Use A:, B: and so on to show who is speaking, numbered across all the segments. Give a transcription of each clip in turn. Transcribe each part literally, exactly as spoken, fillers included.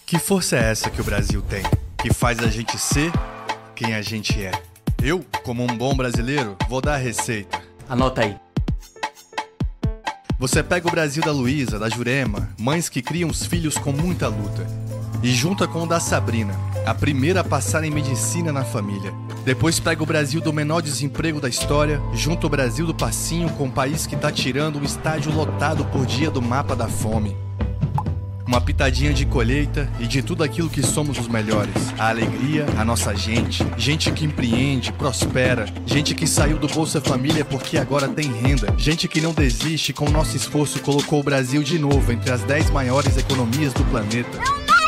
A: Que força é essa que o Brasil tem, que faz a gente ser quem a gente é? Eu, como um bom brasileiro, vou dar a receita.
B: Anota aí.
A: Você pega o Brasil da Luísa, da Jurema, mães que criam os filhos com muita luta, e junta com o da Sabrina, a primeira a passar em medicina na família. Depois pega o Brasil do menor desemprego da história, junta o Brasil do passinho com o país que tá tirando um estádio lotado por dia do mapa da fome. Uma pitadinha de colheita e de tudo aquilo que somos os melhores. A alegria, a nossa gente. Gente que empreende, prospera. Gente que saiu do Bolsa Família porque agora tem renda. Gente que não desiste, com o nosso esforço colocou o Brasil de novo entre as dez maiores economias do planeta.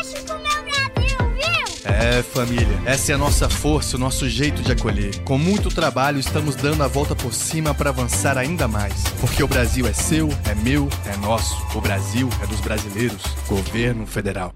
A: É, família, essa é a nossa força, o nosso jeito de acolher. Com muito trabalho, estamos dando a volta por cima para avançar ainda mais. Porque o Brasil é seu, é meu, é nosso. O Brasil é dos brasileiros. Governo Federal.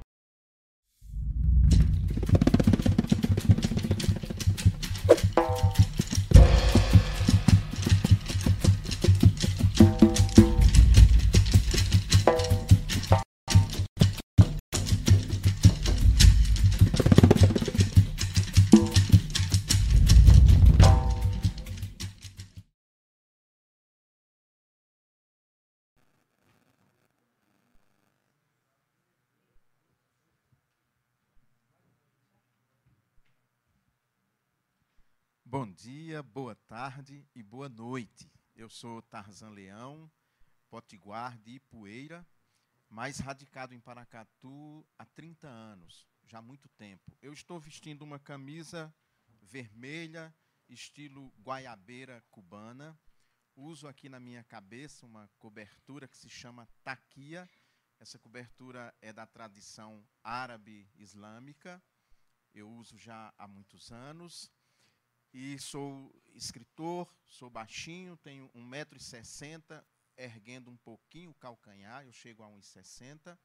C: Bom dia, boa tarde e boa noite. Eu sou Tarzan Leão, potiguar de Ipueira, mas radicado em Paracatu há trinta anos, já há muito tempo. Eu estou vestindo uma camisa vermelha, estilo guaiabeira cubana. Uso aqui na minha cabeça uma cobertura que se chama taquia. Essa cobertura é da tradição árabe islâmica. Eu uso já há muitos anos. E sou escritor, sou baixinho, tenho um metro e sessenta, erguendo um pouquinho o calcanhar, eu chego a um metro e sessenta,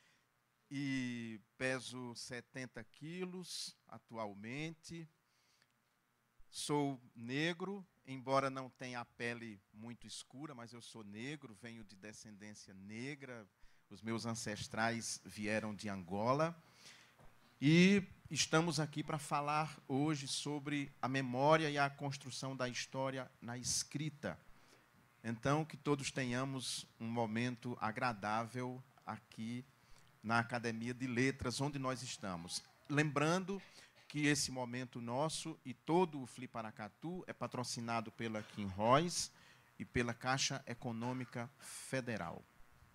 C: e peso setenta quilos atualmente. Sou negro, embora não tenha a pele muito escura, mas eu sou negro, venho de descendência negra, os meus ancestrais vieram de Angola. E estamos aqui para falar hoje sobre a memória e a construção da história na escrita. Então, que todos tenhamos um momento agradável aqui na Academia de Letras, onde nós estamos. Lembrando que esse momento nosso e todo o Fli Paracatu é patrocinado pela Kim Royce e pela Caixa Econômica Federal.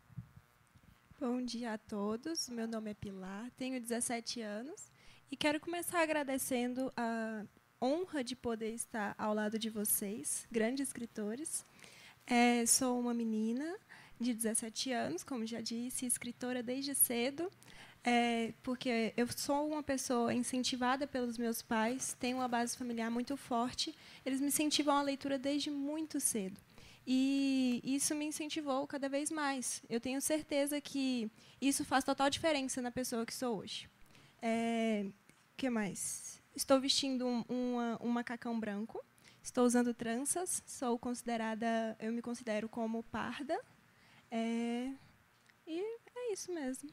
D: Bom dia a todos, meu nome é Pilar, tenho dezessete anos e quero começar agradecendo a honra de poder estar ao lado de vocês, grandes escritores. É, sou uma menina de dezessete anos, como já disse, escritora desde cedo, é, porque eu sou uma pessoa incentivada pelos meus pais, tenho uma base familiar muito forte, eles me incentivam à leitura desde muito cedo. E isso me incentivou cada vez mais. Eu tenho certeza que isso faz total diferença na pessoa que sou hoje. É, que mais? Estou vestindo um, uma, um macacão branco. Estou usando tranças. Sou considerada, eu me considero como parda. É, e é isso mesmo.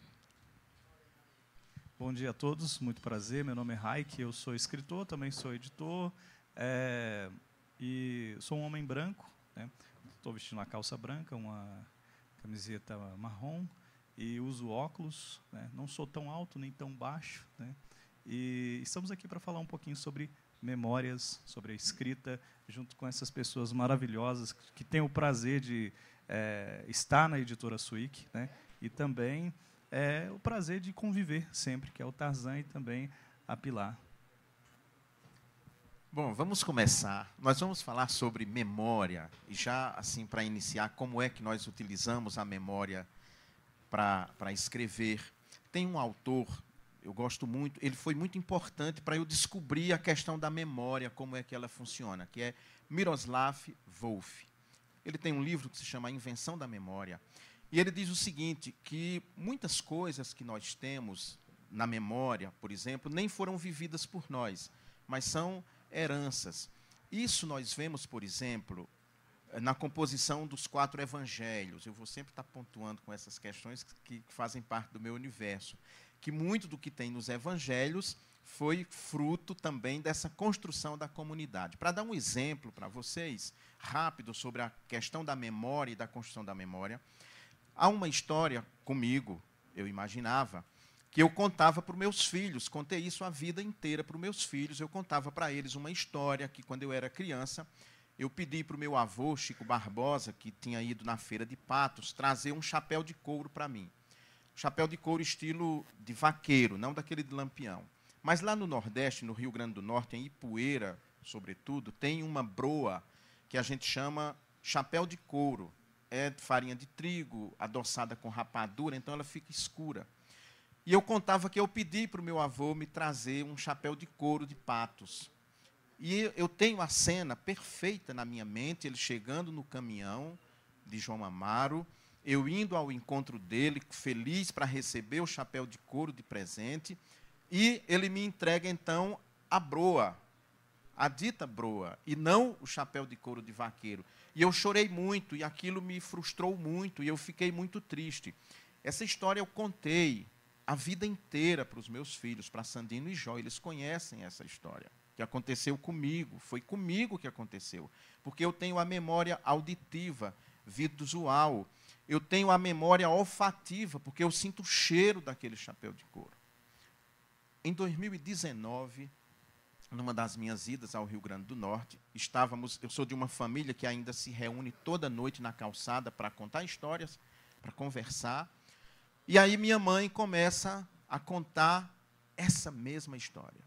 E: Bom dia a todos. Muito prazer. Meu nome é Raik. Eu sou escritor, também sou editor. É, e sou um homem branco, né? Estou vestindo uma calça branca, uma camiseta marrom e uso óculos, né? Não sou tão alto nem tão baixo, né? E estamos aqui para falar um pouquinho sobre memórias, sobre a escrita, junto com essas pessoas maravilhosas que têm o prazer de é, estar na editora Suic, né? E também é, o prazer de conviver sempre, que é o Tarzan e também a Pilar.
C: Bom, vamos começar. Nós vamos falar sobre memória, e já, assim, para iniciar, como é que nós utilizamos a memória para para escrever. Tem um autor, eu gosto muito, ele foi muito importante para eu descobrir a questão da memória, como é que ela funciona, que é Miroslav Volf. Ele tem um livro que se chama A Invenção da Memória, e ele diz o seguinte, que muitas coisas que nós temos na memória, por exemplo, nem foram vividas por nós, mas são heranças. Isso nós vemos, por exemplo, na composição dos quatro evangelhos. Eu vou sempre estar pontuando com essas questões que fazem parte do meu universo. que muito do que tem nos evangelhos foi fruto também dessa construção da comunidade. Para dar um exemplo para vocês, rápido, sobre a questão da memória e da construção da memória, há uma história comigo, eu imaginava, que eu contava para os meus filhos, contei isso a vida inteira para os meus filhos, eu contava para eles uma história que, quando eu era criança, eu pedi para o meu avô, Chico Barbosa, que tinha ido na feira de Patos, trazer um chapéu de couro para mim. Chapéu de couro estilo de vaqueiro, não daquele de lampião. Mas lá no Nordeste, no Rio Grande do Norte, em Ipueira, sobretudo, tem uma broa que a gente chama chapéu de couro. É de farinha de trigo, adoçada com rapadura, então ela fica escura. E eu contava que eu pedi para o meu avô me trazer um chapéu de couro de Patos. E eu tenho a cena perfeita na minha mente, ele chegando no caminhão de João Amaro, eu indo ao encontro dele, feliz para receber o chapéu de couro de presente, e ele me entrega, então, a broa, a dita broa, e não o chapéu de couro de vaqueiro. E eu chorei muito, e aquilo me frustrou muito, e eu fiquei muito triste. Essa história eu contei a vida inteira para os meus filhos, para Sandino e Jó, eles conhecem essa história, que aconteceu comigo, foi comigo que aconteceu, porque eu tenho a memória auditiva, visual, eu tenho a memória olfativa, porque eu sinto o cheiro daquele chapéu de couro. Em dois mil e dezenove, numa das minhas idas ao Rio Grande do Norte, estávamos, eu sou de uma família que ainda se reúne toda noite na calçada para contar histórias, para conversar, e aí minha mãe começa a contar essa mesma história.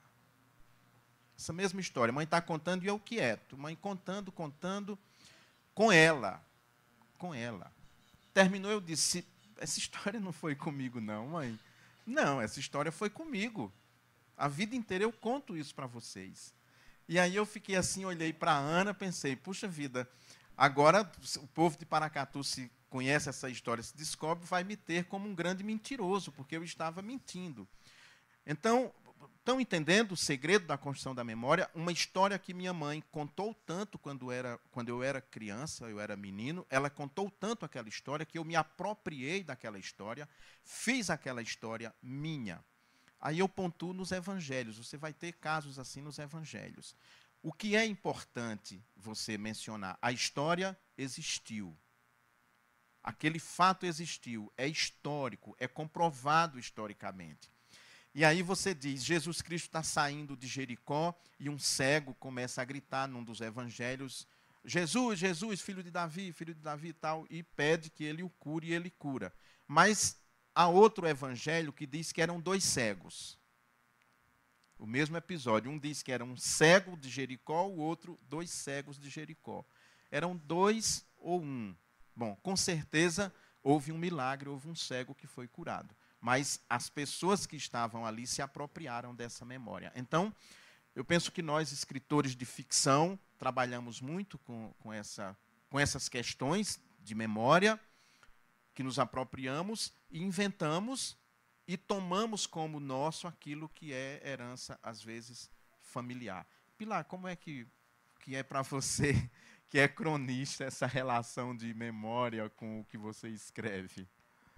C: Essa mesma história. A mãe está contando e eu quieto. Mãe contando, contando, com ela. Com ela. Terminou, eu disse, essa história não foi comigo, não, mãe. Não, essa história foi comigo. A vida inteira eu conto isso para vocês. E aí eu fiquei assim, olhei para a Ana, pensei, puxa vida, agora o povo de Paracatu se conhece essa história, se descobre, vai me ter como um grande mentiroso, porque eu estava mentindo. Então, estão entendendo o segredo da construção da memória? Uma história que minha mãe contou tanto quando, era, quando eu era criança, eu era menino, ela contou tanto aquela história que eu me apropriei daquela história, fiz aquela história minha. Aí eu pontuo nos evangelhos, você vai ter casos assim nos evangelhos. O que é importante você mencionar? A história existiu. Aquele fato existiu, é histórico, é comprovado historicamente. E aí você diz, Jesus Cristo está saindo de Jericó e um cego começa a gritar num dos evangelhos, Jesus, Jesus, filho de Davi, filho de Davi e tal, e pede que ele o cure e ele cura. Mas há outro evangelho que diz que eram dois cegos. O mesmo episódio, um diz que era um cego de Jericó, o outro, dois cegos de Jericó. Eram dois ou um. Bom, com certeza houve um milagre, houve um cego que foi curado. Mas as pessoas que estavam ali se apropriaram dessa memória. Então, eu penso que nós, escritores de ficção, trabalhamos muito com, com, essa, com essas questões de memória, que nos apropriamos e inventamos e tomamos como nosso aquilo que é herança, às vezes, familiar. Pilar, como é que, que é para você, que é cronista, essa relação de memória com o que você escreve?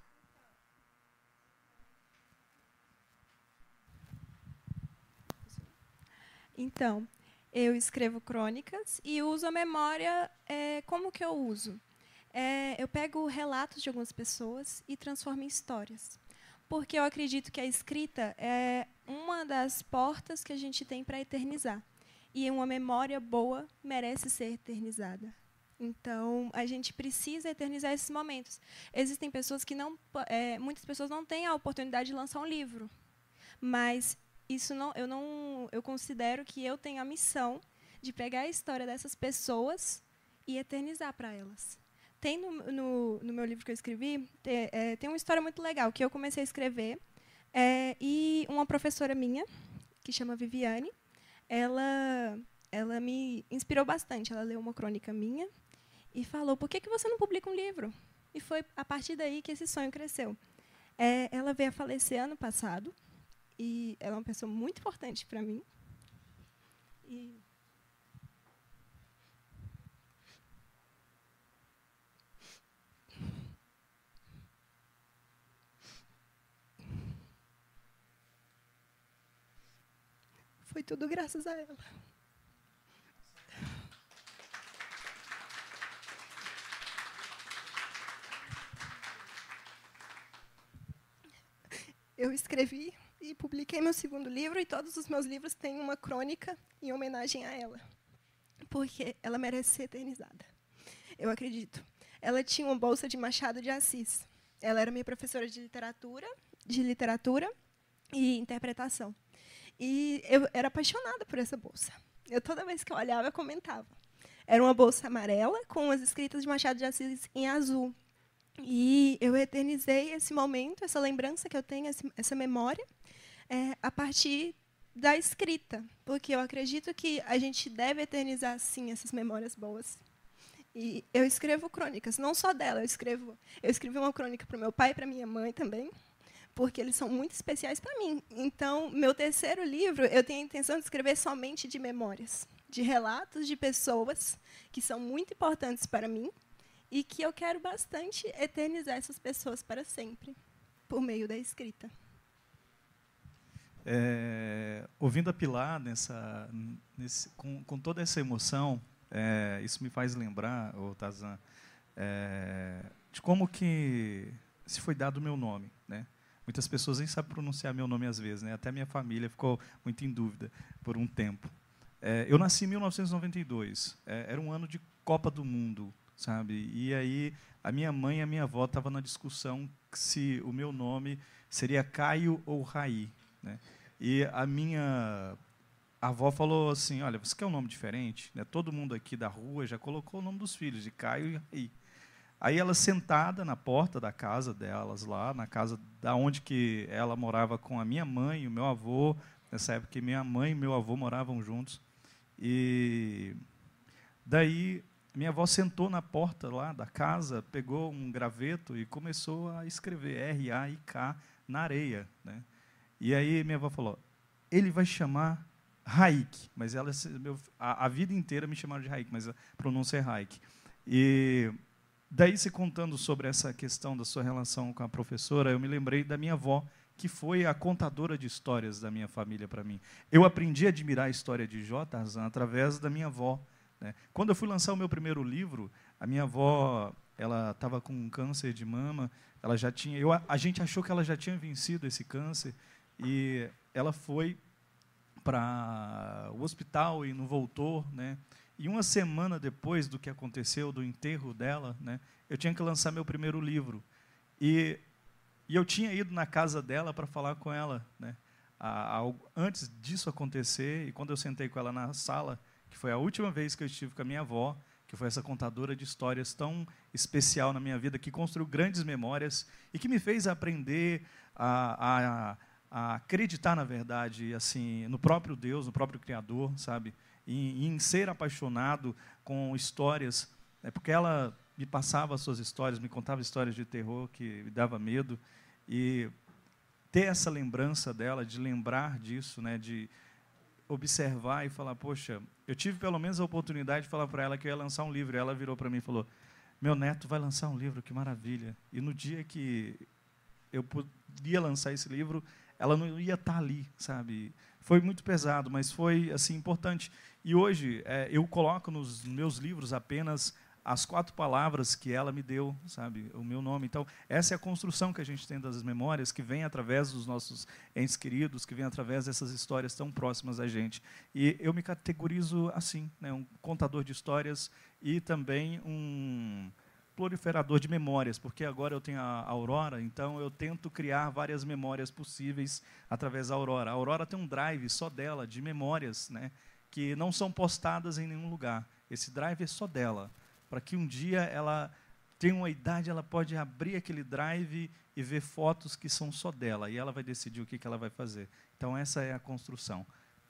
D: Então, eu escrevo crônicas e uso a memória. É, como que eu uso? É, eu pego relatos de algumas pessoas e transformo em histórias. Porque eu acredito que a escrita é uma das portas que a gente tem para eternizar. E uma memória boa merece ser eternizada. Então, a gente precisa eternizar esses momentos. Existem pessoas que não... É, muitas pessoas não têm a oportunidade de lançar um livro. Mas isso não, eu, não, eu considero que eu tenho a missão de pegar a história dessas pessoas e eternizar para elas. Tem no, no, no meu livro que eu escrevi, tem, é, tem uma história muito legal, que eu comecei a escrever, é, e uma professora minha, que chama Viviane, ela, ela me inspirou bastante. Ela leu uma crônica minha e falou, por que, que você não publica um livro? E foi a partir daí que esse sonho cresceu. É, ela veio a falecer ano passado, e ela é uma pessoa muito importante para mim. E foi tudo graças a ela. Eu escrevi e publiquei meu segundo livro, e todos os meus livros têm uma crônica em homenagem a ela, porque ela merece ser eternizada. Eu acredito. Ela tinha uma bolsa de Machado de Assis. Ela era minha professora de literatura, de literatura e interpretação. E eu era apaixonada por essa bolsa. Eu, toda vez que eu olhava, eu comentava. Era uma bolsa amarela com as escritas de Machado de Assis em azul. E eu eternizei esse momento, essa lembrança que eu tenho, essa memória, é, a partir da escrita, porque eu acredito que a gente deve eternizar, sim, essas memórias boas. E eu escrevo crônicas, não só dela, eu escrevo, eu escrevi uma crônica para o meu pai e para minha mãe também, porque eles são muito especiais para mim. Então, meu terceiro livro, eu tenho a intenção de escrever somente de memórias, de relatos de pessoas que são muito importantes para mim, e que eu quero bastante eternizar essas pessoas para sempre, por meio da escrita.
E: É, ouvindo a Pilar nessa, nesse, com, com toda essa emoção, é, isso me faz lembrar, ô Tarzan, é, de como que se foi dado o meu nome, né? Muitas pessoas nem sabem pronunciar meu nome às vezes, né? Até minha família ficou muito em dúvida por um tempo. É, eu nasci em mil novecentos e noventa e dois, é, era um ano de Copa do Mundo, sabe? E aí a minha mãe e a minha avó estavam na discussão se o meu nome seria Caio ou Raí, né? E a minha avó falou assim, olha, você quer um nome diferente? Né? Todo mundo aqui da rua já colocou o nome dos filhos, de Caio e Raí. Aí ela sentada na porta da casa delas lá, na casa da onde que ela morava com a minha mãe e o meu avô, nessa época que minha mãe e meu avô moravam juntos. E daí minha avó sentou na porta lá da casa, pegou um graveto e começou a escrever R A I K na areia, né? E aí minha avó falou, ele vai chamar Raik, mas ela, meu, a, a vida inteira me chamaram de Raik, mas a pronúncia é Raik. E daí, se contando sobre essa questão da sua relação com a professora, eu me lembrei da minha avó, que foi a contadora de histórias da minha família para mim. Eu aprendi a admirar a história de Jó, Tarzan, através da minha avó, né? Quando eu fui lançar o meu primeiro livro, a minha avó, ela estava com um câncer de mama, ela já tinha, eu, a gente achou que ela já tinha vencido esse câncer, e ela foi para o hospital e não voltou, né? E uma semana depois do que aconteceu, do enterro dela, né, eu tinha que lançar meu primeiro livro. E, e eu tinha ido na casa dela para falar com ela, né? A, a, antes disso acontecer, e quando eu sentei com ela na sala, que foi a última vez que eu estive com a minha avó, que foi essa contadora de histórias tão especial na minha vida, que construiu grandes memórias e que me fez aprender a, a, a acreditar, na verdade, assim, no próprio Deus, no próprio Criador, sabe? E, e em ser apaixonado com histórias, né? Porque ela me passava as suas histórias, me contava histórias de terror que me dava medo, e ter essa lembrança dela, de lembrar disso, né? De observar e falar, poxa, eu tive pelo menos a oportunidade de falar para ela que eu ia lançar um livro, e ela virou para mim e falou, meu neto vai lançar um livro, que maravilha. E no dia que eu podia lançar esse livro, ela não ia estar ali, sabe? Foi muito pesado, mas foi assim importante. E hoje é, eu coloco nos meus livros apenas as quatro palavras que ela me deu, sabe? O meu nome. Então, essa é a construção que a gente tem das memórias, que vem através dos nossos entes queridos, que vem através dessas histórias tão próximas a gente. E eu me categorizo assim, né? Um contador de histórias e também um proliferador de memórias, porque agora eu tenho a Aurora, então eu tento criar várias memórias possíveis através da Aurora. A Aurora tem um drive só dela, de memórias, né, que não são postadas em nenhum lugar. Esse drive é só dela, para que um dia ela tenha uma idade, ela pode abrir aquele drive e ver fotos que são só dela, e ela vai decidir o que, que ela vai fazer. Então, essa é a construção.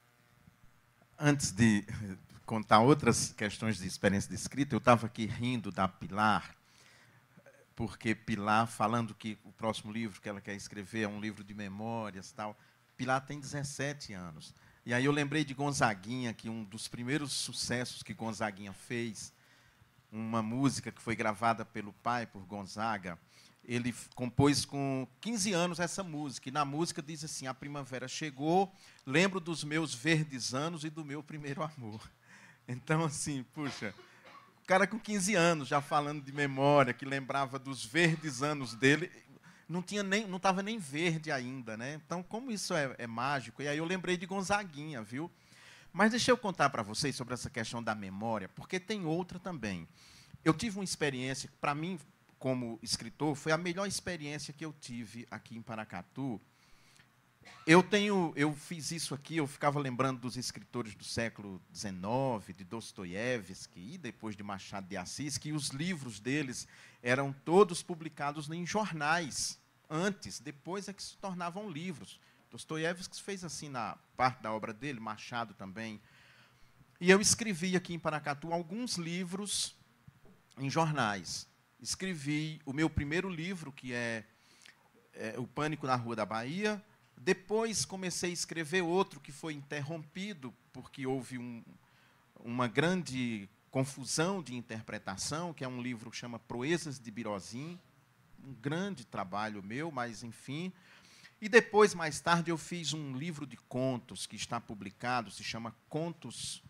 C: Antes de contar outras questões de experiência de escrita, eu estava aqui rindo da Pilar, porque Pilar, falando que o próximo livro que ela quer escrever é um livro de memórias, tal. Pilar tem dezessete anos. E aí eu lembrei de Gonzaguinha, que um dos primeiros sucessos que Gonzaguinha fez, uma música que foi gravada pelo pai, por Gonzaga, ele compôs com quinze anos essa música, e na música diz assim: a primavera chegou, lembro dos meus verdes anos e do meu primeiro amor. Então, assim, puxa, o cara com quinze anos, já falando de memória, que lembrava dos verdes anos dele, não tinha nem, não estava nem verde ainda, né? Então, como isso é, é mágico, e aí eu lembrei de Gonzaguinha, viu? Mas deixa eu contar para vocês sobre essa questão da memória, porque tem outra também. Eu tive uma experiência, para mim, como escritor, foi a melhor experiência que eu tive aqui em Paracatu. Eu tenho, eu fiz isso aqui, eu ficava lembrando dos escritores do século dezenove, de Dostoiévski e depois de Machado de Assis, que os livros deles eram todos publicados em jornais, antes, depois é que se tornavam livros. Dostoiévski fez assim na parte da obra dele, Machado também. E eu escrevi aqui em Paracatu alguns livros em jornais. Escrevi o meu primeiro livro, que é, é O Pânico na Rua da Bahia. Depois comecei a escrever outro que foi interrompido, porque houve um, uma grande confusão de interpretação, que é um livro que chama Proezas de Birozim, um grande trabalho meu, mas, enfim. E depois, mais tarde, eu fiz um livro de contos que está publicado, se chama Contos,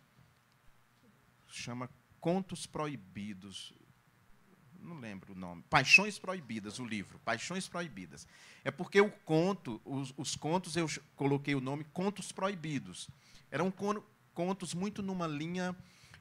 C: chama Contos Proibidos. Não lembro o nome. Paixões Proibidas, o livro. Paixões Proibidas. É porque o conto, os, os contos, eu coloquei o nome Contos Proibidos. Eram contos muito numa linha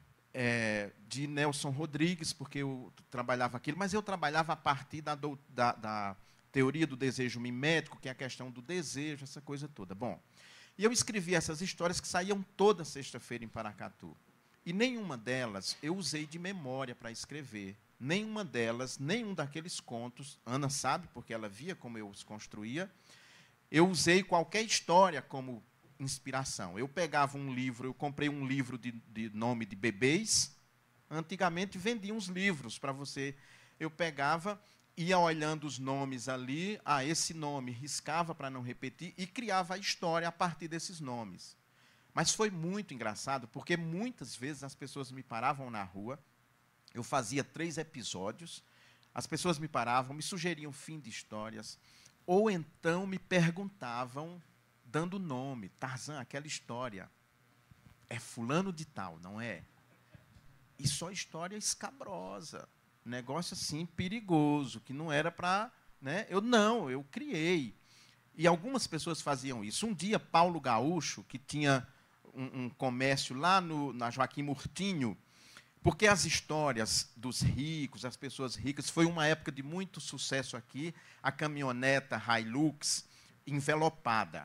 C: é, de Nelson Rodrigues, porque eu trabalhava aquilo, mas eu trabalhava a partir da, da, da teoria do desejo mimético, que é a questão do desejo, essa coisa toda. Bom, e eu escrevi essas histórias que saíam toda sexta-feira em Paracatu. E nenhuma delas eu usei de memória para escrever. Nenhuma delas, nenhum daqueles contos, Ana sabe, porque ela via como eu os construía, eu usei qualquer história como inspiração. Eu pegava um livro, eu comprei um livro de, de nome de bebês, antigamente vendia uns livros para você. Eu pegava, ia olhando os nomes ali, ah, esse nome, riscava para não repetir, e criava a história a partir desses nomes. Mas foi muito engraçado, porque muitas vezes as pessoas me paravam na rua. Eu fazia três episódios, as pessoas me paravam, me sugeriam fim de histórias, ou então me perguntavam, dando nome, Tarzan, aquela história, é fulano de tal, não é? E só história escabrosa, negócio assim perigoso, que não era para... Né? Eu não, eu criei. E algumas pessoas faziam isso. Um dia, Paulo Gaúcho, que tinha um, um comércio lá no, na Joaquim Murtinho, porque as histórias dos ricos, as pessoas ricas, foi uma época de muito sucesso aqui, a caminhoneta Hilux envelopada.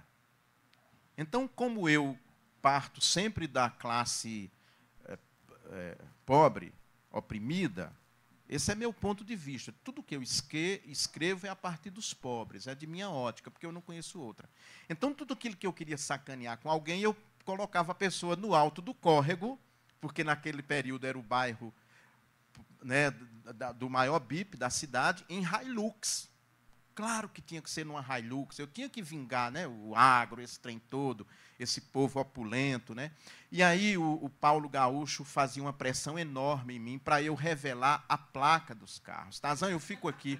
C: Então, como eu parto sempre da classe é, é, pobre, oprimida, esse é meu ponto de vista. Tudo que eu escrevo é a partir dos pobres, é de minha ótica, porque eu não conheço outra. Então, tudo aquilo que eu queria sacanear com alguém, eu colocava a pessoa no alto do córrego, porque naquele período era o bairro, né, do maior B I P da cidade, em Hilux. Claro que tinha que ser numa Hilux, eu tinha que vingar, né, o agro, esse trem todo, esse povo opulento. Né? E aí o, o Paulo Gaúcho fazia uma pressão enorme em mim para eu revelar a placa dos carros. Tarzan, eu fico aqui.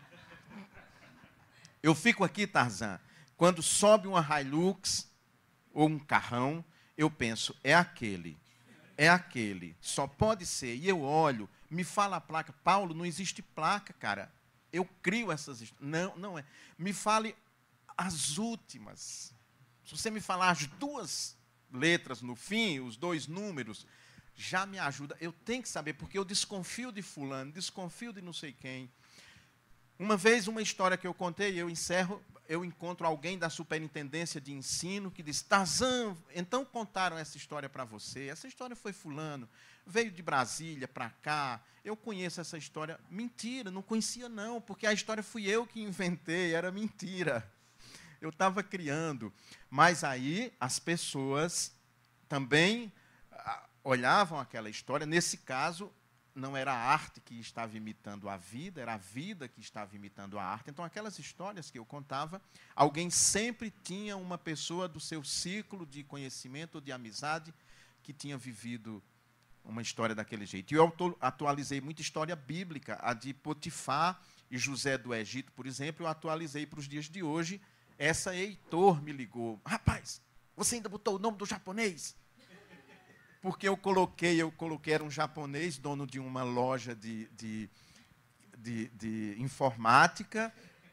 C: Eu fico aqui, Tarzan, quando sobe uma Hilux ou um carrão, eu penso, é aquele. É aquele, só pode ser. E eu olho, me fala a placa. Paulo, não existe placa, cara. Eu crio essas... Não, não é. Me fale as últimas. Se você me falar as duas letras no fim, os dois números, já me ajuda. Eu tenho que saber, porque eu desconfio de fulano, desconfio de não sei quem. Uma vez, uma história que eu contei, eu encerro, eu encontro alguém da superintendência de ensino que diz, Tarzan, então contaram essa história para você. Essa história foi fulano, veio de Brasília para cá, eu conheço essa história. Mentira, não conhecia não, porque a história fui eu que inventei, era mentira. Eu estava criando. Mas aí as pessoas também olhavam aquela história. Nesse caso, não era a arte que estava imitando a vida, era a vida que estava imitando a arte. Então, aquelas histórias que eu contava, alguém sempre tinha uma pessoa do seu ciclo de conhecimento ou de amizade que tinha vivido uma história daquele jeito. E eu atualizei muita história bíblica, a de Potifar e José do Egito, por exemplo, eu atualizei para os dias de hoje. Essa Heitor me ligou. Rapaz, você ainda botou o nome do japonês? Porque eu coloquei, eu coloquei, era um japonês, dono de uma loja de, de, de, de informática,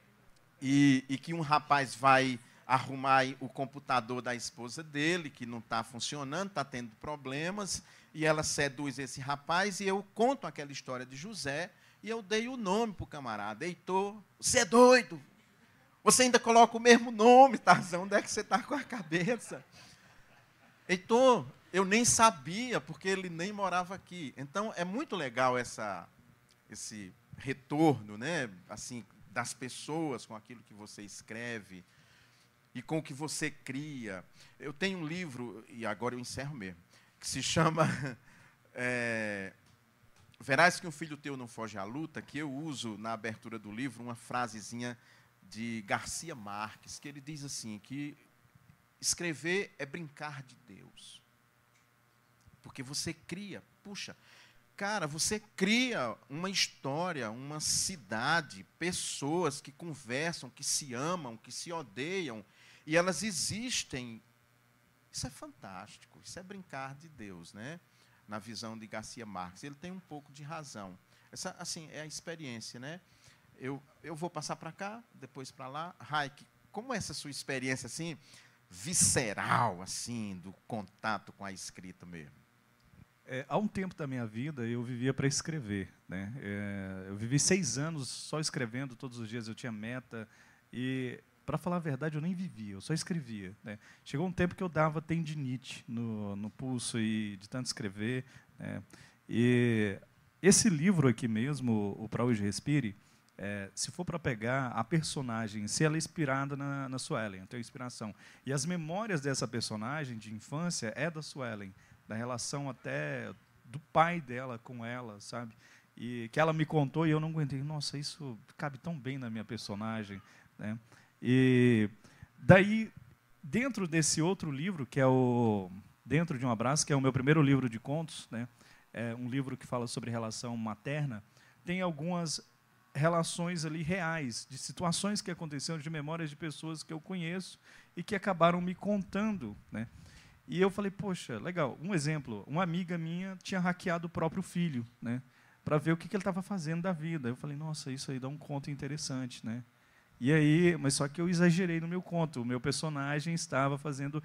C: e, e que um rapaz vai arrumar o computador da esposa dele, que não está funcionando, está tendo problemas, e ela seduz esse rapaz, e eu conto aquela história de José, e eu dei o nome para o camarada. Heitor, você é doido? Você ainda coloca o mesmo nome, Tarzão, onde é que você está com a cabeça? Heitor, eu nem sabia, porque ele nem morava aqui. Então, é muito legal essa, esse retorno, né, assim, das pessoas com aquilo que você escreve e com o que você cria. Eu tenho um livro, e agora eu encerro mesmo, que se chama é, Verás que um filho teu não foge à luta, que eu uso na abertura do livro uma frasezinha de Garcia Marques, que ele diz assim, que escrever é brincar de Deus. Porque você cria, puxa, cara, você cria uma história, uma cidade, pessoas que conversam, que se amam, que se odeiam, e elas existem. Isso é fantástico, isso é brincar de Deus, né? Na visão de Garcia Marques. Ele tem um pouco de razão. Essa, assim, é a experiência, né? Eu, eu vou passar para cá, depois para lá. Raik, como é essa sua experiência, assim, visceral, assim, do contato com a escrita mesmo?
E: É, há um tempo da minha vida, eu vivia para escrever, né? É, eu vivi seis anos só escrevendo, todos os dias eu tinha meta, e, para falar a verdade, eu nem vivia, eu só escrevia, né? Chegou um tempo que eu dava tendinite no, no pulso e de tanto escrever, né? E esse livro aqui mesmo, o Pra Hoje Respire, é, se for para pegar a personagem, se ela é inspirada na, na Suelen, eu tenho inspiração. E as memórias dessa personagem de infância é da Suelen, da relação até do pai dela com ela, sabe? E que ela me contou e eu não aguentei. Nossa, isso cabe tão bem na minha personagem, né? E daí, dentro desse outro livro, que é o Dentro de um Abraço, que é o meu primeiro livro de contos, né? É um livro que fala sobre relação materna, tem algumas relações ali reais, de situações que aconteceram, de memórias de pessoas que eu conheço e que acabaram me contando, né? E eu falei, poxa, legal. Um exemplo, uma amiga minha tinha hackeado o próprio filho, né, para ver o que, que ele estava fazendo da vida. Eu falei, nossa, isso aí dá um conto interessante, né? E aí, mas só que eu exagerei no meu conto. O meu personagem estava fazendo,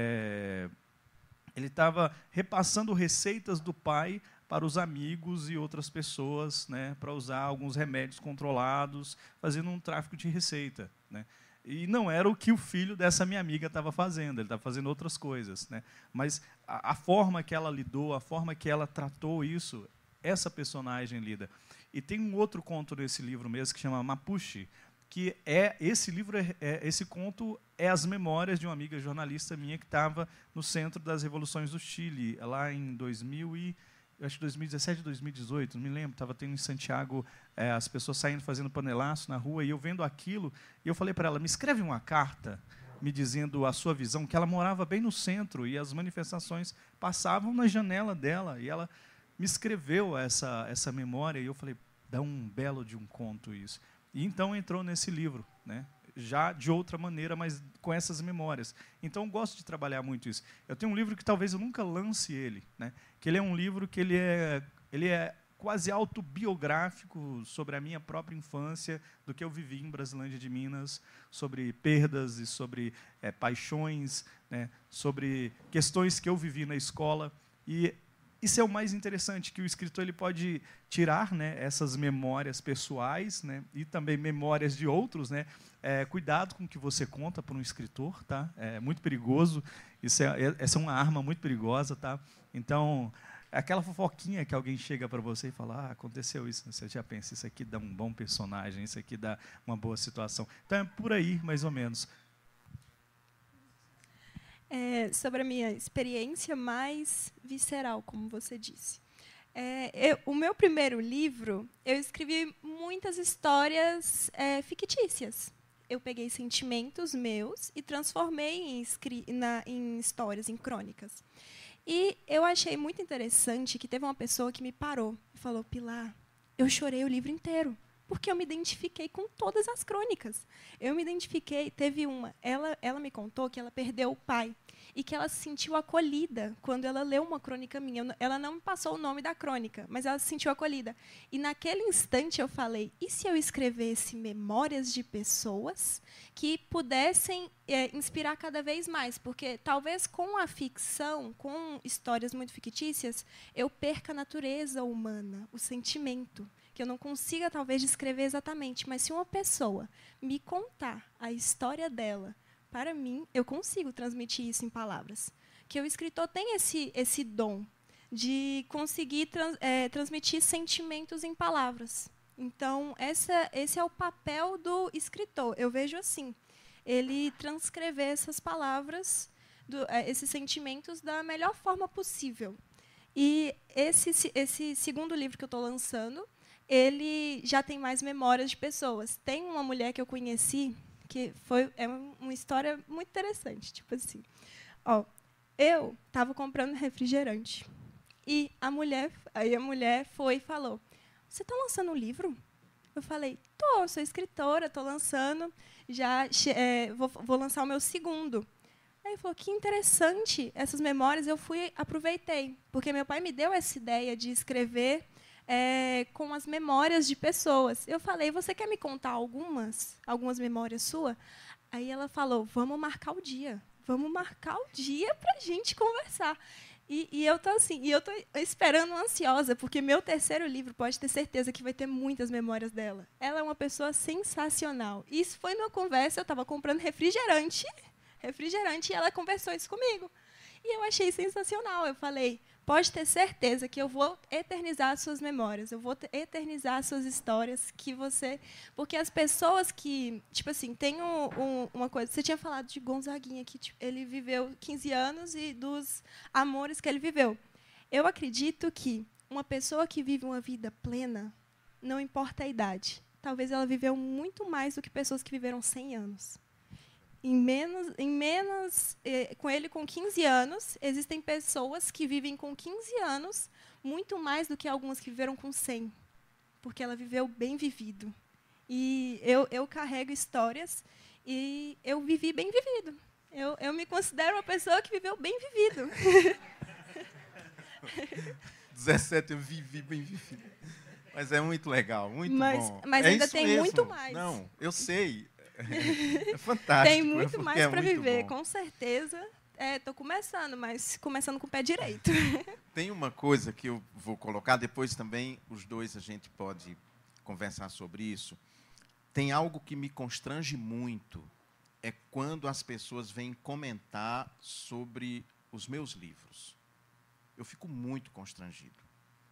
E: é, ele estava repassando receitas do pai para os amigos e outras pessoas, né, para usar alguns remédios controlados, fazendo um tráfico de receita, né? E não era o que o filho dessa minha amiga estava fazendo, ele estava fazendo outras coisas, né? Mas a, a forma que ela lidou, a forma que ela tratou isso, essa personagem lida. E tem um outro conto nesse livro mesmo que chama Mapuche, que é esse livro, é, é, esse conto é as memórias de uma amiga jornalista minha que estava no centro das revoluções do Chile, lá em dois mil e acho que dois mil e dezessete, dois mil e dezoito, não me lembro, estava tendo em Santiago é, as pessoas saindo fazendo panelaço na rua, e eu vendo aquilo, e eu falei para ela, me escreve uma carta me dizendo a sua visão, que ela morava bem no centro, e as manifestações passavam na janela dela, e ela me escreveu essa, essa memória, e eu falei, dá um belo de um conto isso. E então entrou nesse livro, né? Já de outra maneira, mas com essas memórias. Então, eu gosto de trabalhar muito isso. Eu tenho um livro que talvez eu nunca lance ele, né? Que ele é um livro que ele é, ele é quase autobiográfico sobre a minha própria infância, do que eu vivi em Brasilândia de Minas, sobre perdas e sobre é, paixões, né? Sobre questões que eu vivi na escola. E isso é o mais interessante, que o escritor ele pode tirar, né, essas memórias pessoais, né, e também memórias de outros, né. É, cuidado com o que você conta para um escritor, tá? É muito perigoso. Isso é, essa é uma arma muito perigosa, tá? Então, aquela fofoquinha que alguém chega para você e fala, ah, aconteceu isso, você já pensa, isso aqui dá um bom personagem, isso aqui dá uma boa situação. Então, é por aí, mais ou menos.
D: É, sobre a minha experiência mais visceral, como você disse. É, eu, o meu primeiro livro, eu escrevi muitas histórias é, fictícias. Eu peguei sentimentos meus e transformei em, na, em histórias, em crônicas. E eu achei muito interessante que teve uma pessoa que me parou e falou, Pilar, eu chorei o livro inteiro, porque eu me identifiquei com todas as crônicas. Eu me identifiquei, teve uma, ela, ela me contou que ela perdeu o pai e que ela se sentiu acolhida quando ela leu uma crônica minha. Ela não me passou o nome da crônica, mas ela se sentiu acolhida. E naquele instante eu falei, e se eu escrevesse memórias de pessoas que pudessem é, inspirar cada vez mais? Porque talvez com a ficção, com histórias muito fictícias, eu perca a natureza humana, o sentimento, que eu não consiga talvez descrever exatamente, mas se uma pessoa me contar a história dela, para mim, eu consigo transmitir isso em palavras. Que o escritor tem esse, esse dom de conseguir trans, é, transmitir sentimentos em palavras. Então, essa, esse é o papel do escritor. Eu vejo assim, ele transcrever essas palavras, do, é, esses sentimentos da melhor forma possível. E esse, esse segundo livro que eu estou lançando, ele já tem mais memórias de pessoas. Tem uma mulher que eu conheci, que foi é uma história muito interessante, tipo assim, ó, eu estava comprando refrigerante e a mulher, aí a mulher foi e falou: "Você está lançando um livro?" Eu falei: "Tô, sou escritora, estou lançando, já é, vou, vou lançar o meu segundo." Aí falou: "Que interessante essas memórias." Eu fui, aproveitei, porque meu pai me deu essa ideia de escrever É, com as memórias de pessoas. Eu falei: "Você quer me contar algumas, algumas memórias suas?" Aí ela falou: "Vamos marcar o dia. Vamos marcar o dia para a gente conversar." E, e eu tô assim, e eu tô esperando ansiosa, porque meu terceiro livro, pode ter certeza que vai ter muitas memórias dela. Ela é uma pessoa sensacional. Isso foi numa conversa, eu estava comprando refrigerante, refrigerante, e ela conversou isso comigo. E eu achei sensacional. Eu falei: "Pode ter certeza que eu vou eternizar as suas memórias, eu vou eternizar as suas histórias, que você..." Porque as pessoas que... Tipo assim, tem um, um, uma coisa... Você tinha falado de Gonzaguinha, que tipo, ele viveu quinze anos e dos amores que ele viveu. Eu acredito que uma pessoa que vive uma vida plena, não importa a idade, talvez ela viveu muito mais do que pessoas que viveram cem anos. Em menos, em menos eh, com ele com quinze anos, existem pessoas que vivem com quinze anos muito mais do que algumas que viveram com cem, porque ela viveu bem vivido. E eu, eu carrego histórias e eu vivi bem vivido. Eu, eu me considero uma pessoa que viveu bem vivido.
C: dezessete, eu vivi bem vivido. Mas é muito legal, muito
D: mas,
C: bom.
D: Mas
C: é
D: ainda
C: isso
D: tem
C: mesmo.
D: muito mais.
C: Não, eu sei. É fantástico.
D: Tem muito
C: é
D: mais
C: é
D: para
C: muito
D: viver,
C: bom.
D: com certeza. Estou é, começando, mas começando com o pé direito.
C: Tem uma coisa que eu vou colocar, depois também os dois a gente pode conversar sobre isso. Tem algo que me constrange muito, é quando as pessoas vêm comentar sobre os meus livros. Eu fico muito constrangido.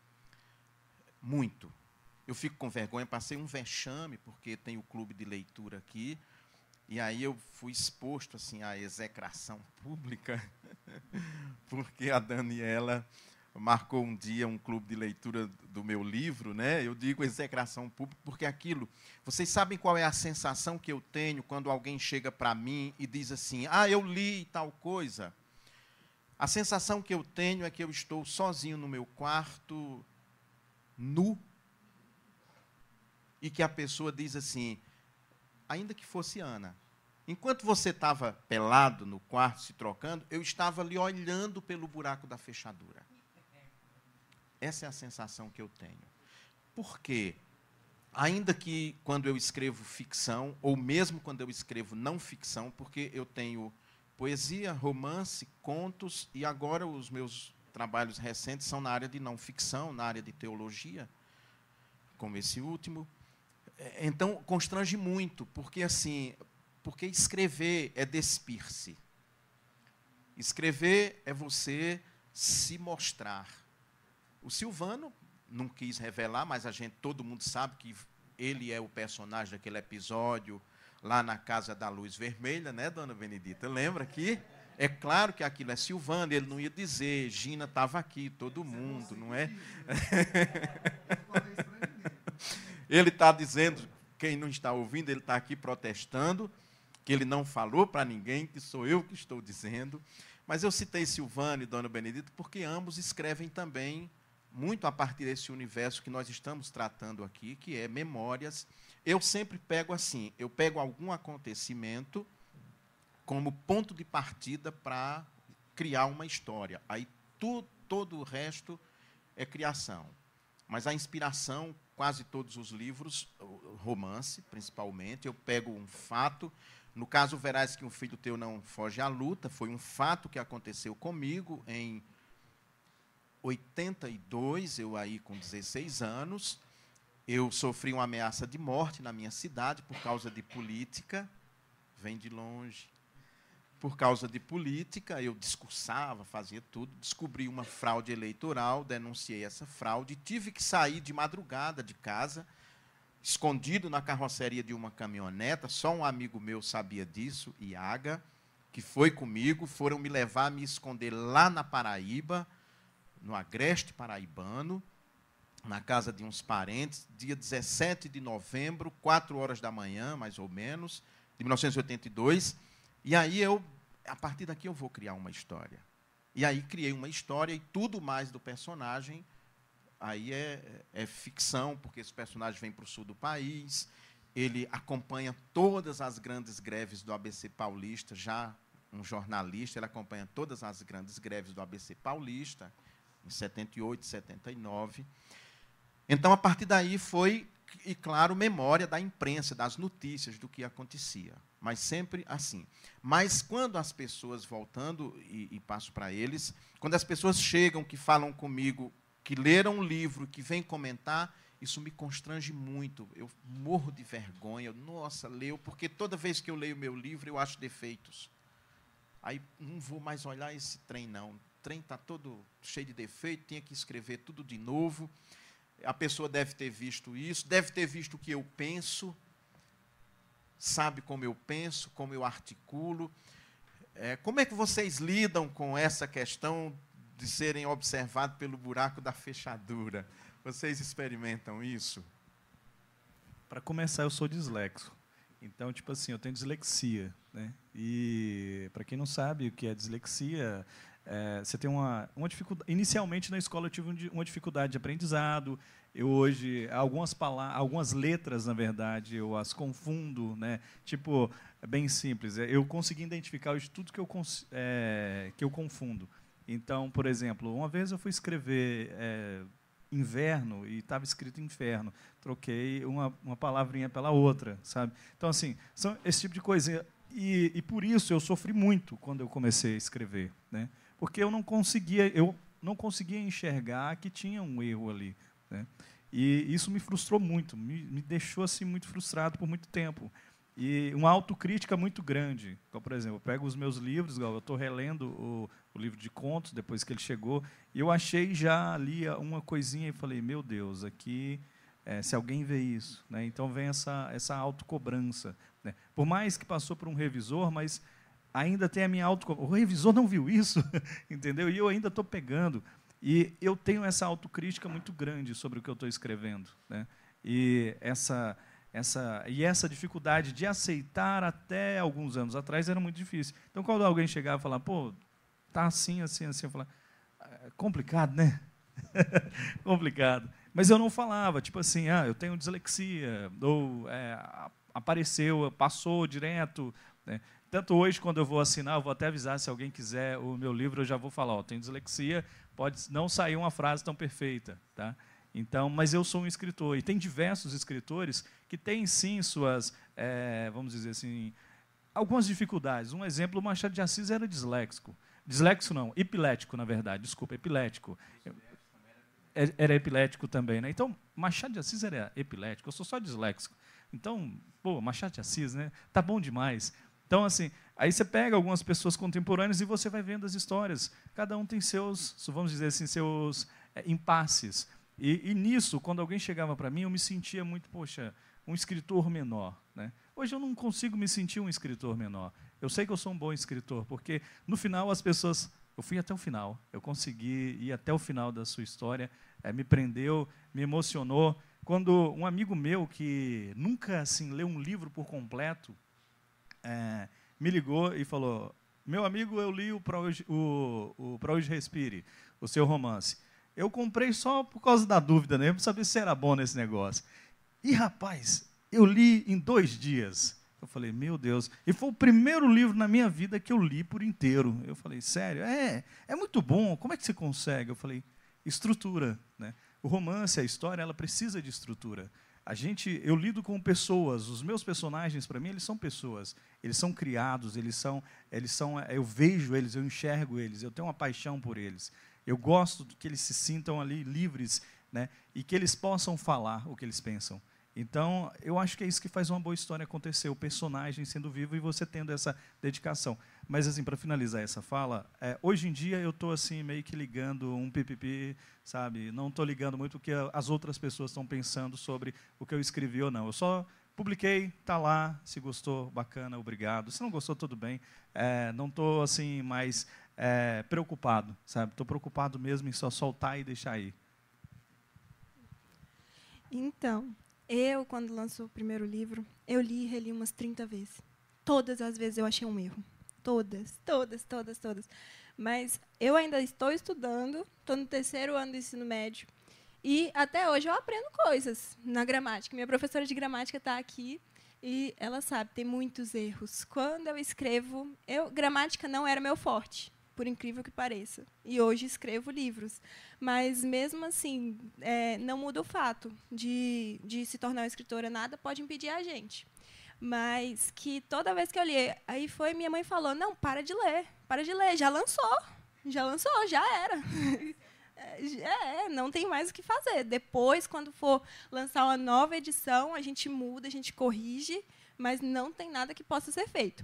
C: Muito. Eu fico com vergonha, passei um vexame, porque tem o clube de leitura aqui, e aí eu fui exposto assim, à execração pública, porque a Daniela marcou um dia um clube de leitura do meu livro, né? Eu digo execração pública, porque aquilo... Vocês sabem qual é a sensação que eu tenho quando alguém chega para mim e diz assim: "Ah, eu li tal coisa"? A sensação que eu tenho é que eu estou sozinho no meu quarto, nu, e que a pessoa diz assim, ainda que fosse Ana, enquanto você estava pelado no quarto se trocando, eu estava ali olhando pelo buraco da fechadura. Essa é a sensação que eu tenho. Por quê? Ainda que quando eu escrevo ficção, ou mesmo quando eu escrevo não ficção, porque eu tenho poesia, romance, contos, e agora os meus trabalhos recentes são na área de não ficção, na área de teologia, como esse último. Então, constrange muito, porque, assim, porque escrever é despir-se. Escrever é você se mostrar. O Silvano não quis revelar, mas a gente, todo mundo sabe que ele é o personagem daquele episódio lá na Casa da Luz Vermelha, né, dona Benedita? Lembra que? É claro que aquilo é Silvano, ele não ia dizer, Gina estava aqui, todo mundo, não é? Ele está dizendo, quem não está ouvindo, ele está aqui protestando, que ele não falou para ninguém, que sou eu que estou dizendo. Mas eu citei Silvano e dona Benedita porque ambos escrevem também muito a partir desse universo que nós estamos tratando aqui, que é memórias. Eu sempre pego assim, eu pego algum acontecimento como ponto de partida para criar uma história. Aí tu, todo o resto é criação. Mas a inspiração, quase todos os livros, romance, principalmente, eu pego um fato. No caso, verás que um filho teu não foge à luta, foi um fato que aconteceu comigo em oitenta e dois, eu aí com dezesseis anos, eu sofri uma ameaça de morte na minha cidade por causa de política, vem de longe. Por causa de política, eu discursava, fazia tudo, descobri uma fraude eleitoral, denunciei essa fraude, tive que sair de madrugada de casa, escondido na carroceria de uma caminhoneta, só um amigo meu sabia disso, Iaga, que foi comigo, foram me levar, me esconder lá na Paraíba, no Agreste Paraibano, na casa de uns parentes, dia dezessete de novembro, quatro horas da manhã, mais ou menos, de mil novecentos e oitenta e dois, e aí eu, a partir daqui eu vou criar uma história. E aí criei uma história e tudo mais do personagem, aí é, é ficção, porque esse personagem vem para o sul do país, ele acompanha todas as grandes greves do A B C Paulista, já um jornalista, ele acompanha todas as grandes greves do A B C Paulista, em setenta e oito, setenta e nove. Então, a partir daí foi, e claro, memória da imprensa, das notícias, do que acontecia. Mas sempre assim. Mas quando as pessoas, voltando, e, e passo para eles, quando as pessoas chegam, que falam comigo, que leram um livro, que vêm comentar, isso me constrange muito. Eu morro de vergonha. Nossa, leu, porque toda vez que eu leio meu livro, eu acho defeitos. Aí não vou mais olhar esse trem, não. O trem está todo cheio de defeito, tinha que escrever tudo de novo. A pessoa deve ter visto isso, deve ter visto o que eu penso, sabe como eu penso, como eu articulo. É, como é que vocês lidam com essa questão de serem observados pelo buraco da fechadura? Vocês experimentam isso?
E: Para começar, eu sou dislexo. Então, tipo assim, eu tenho dislexia, né? E, para quem não sabe o que é dislexia, é, você tem uma, uma dificuldade. Inicialmente, na escola, eu tive uma dificuldade de aprendizado. Eu, hoje, algumas palavras, algumas letras, na verdade, eu as confundo, né? Tipo, é bem simples. Eu consegui identificar hoje tudo que eu, é, que eu confundo. Então, por exemplo, uma vez eu fui escrever é, inverno e estava escrito inferno. Troquei uma, uma palavrinha pela outra, sabe? Então, assim, são esse tipo de coisa. E, e por isso eu sofri muito quando eu comecei a escrever, né? Porque eu não conseguia, eu não conseguia enxergar que tinha um erro ali, né? E isso me frustrou muito, me, me deixou assim muito frustrado por muito tempo. E uma autocrítica muito grande. Então, por exemplo, eu pego os meus livros, eu estou relendo o, o livro de contos, depois que ele chegou, e eu achei já ali uma coisinha e falei, meu Deus, aqui, é, se alguém vê isso, né? Então vem essa, essa autocobrança, né? Por mais que passou por um revisor, mas ainda tem a minha autocobrança. O revisor não viu isso, entendeu? E eu ainda estou pegando. E eu tenho essa autocrítica muito grande sobre o que eu estou escrevendo, né? E essa... Essa, e essa dificuldade de aceitar até alguns anos atrás era muito difícil. Então, quando alguém chegava e falava, pô, tá assim, assim, assim, eu falava, é complicado, né? Complicado. Mas eu não falava, tipo assim, ah, eu tenho dislexia, ou é, apareceu, passou direto, né? Tanto hoje, quando eu vou assinar, eu vou até avisar, se alguém quiser o meu livro, eu já vou falar, ó, tenho dislexia, pode não sair uma frase tão perfeita, tá? Então, mas eu sou um escritor, e tem diversos escritores que têm, sim, suas, é, vamos dizer assim, algumas dificuldades. Um exemplo, o Machado de Assis era disléxico. Disléxico não, epilético, na verdade, desculpa, epilético. Era epilético também, né? Então, Machado de Assis era epilético, eu sou só disléxico. Então, pô, Machado de Assis, né? Tá bom demais. Então, assim, aí você pega algumas pessoas contemporâneas e você vai vendo as histórias. Cada um tem seus, vamos dizer assim, seus é, impasses. E, e nisso, quando alguém chegava para mim, eu me sentia muito, poxa, um escritor menor, né? Hoje eu não consigo me sentir um escritor menor. Eu sei que eu sou um bom escritor, porque no final as pessoas... Eu fui até o final, eu consegui ir até o final da sua história, é, me prendeu, me emocionou. Quando um amigo meu, que nunca assim, leu um livro por completo, é, me ligou e falou, meu amigo, eu li o Para Hoje, o, o Para Hoje Respire, o seu romance. Eu comprei só por causa da dúvida, né? Para saber se era bom nesse negócio. E, rapaz, eu li em dois dias. Eu falei, meu Deus. E foi o primeiro livro na minha vida que eu li por inteiro. Eu falei, sério? É, é muito bom. Como é que você consegue? Eu falei, estrutura, né? O romance, a história, ela precisa de estrutura. A gente, eu lido com pessoas. Os meus personagens, para mim, eles são pessoas. Eles são criados, eles são, eles são, eu vejo eles, eu enxergo eles, eu tenho uma paixão por eles. Eu gosto que eles se sintam ali livres, né, e que eles possam falar o que eles pensam. Então, eu acho que é isso que faz uma boa história acontecer, o personagem sendo vivo e você tendo essa dedicação. Mas, assim, para finalizar essa fala, é, hoje em dia eu estou assim, meio que ligando um pipipi, sabe? Não estou ligando muito o que as outras pessoas estão pensando sobre o que eu escrevi ou não. Eu só publiquei, está lá, se gostou, bacana, obrigado. Se não gostou, tudo bem. É, não estou assim, mais é, preocupado, sabe? Estou preocupado mesmo em só soltar e deixar aí.
D: Então, eu, quando lançou o primeiro livro, eu li e reli umas trinta vezes. Todas as vezes eu achei um erro. Todas, todas, todas, todas. Mas eu ainda estou estudando, estou no terceiro ano do ensino médio, e até hoje eu aprendo coisas na gramática. Minha professora de gramática está aqui e ela sabe, tem muitos erros. Quando eu escrevo, eu, gramática não era meu forte, por incrível que pareça. E hoje escrevo livros. Mas, mesmo assim, é, não muda o fato de, de se tornar uma escritora. Nada pode impedir a gente. Mas que toda vez que eu li, aí foi, minha mãe falou, não, para de ler, para de ler, já lançou, já lançou, já era. É, não tem mais o que fazer. Depois, quando for lançar uma nova edição, a gente muda, a gente corrige, mas não tem nada que possa ser feito.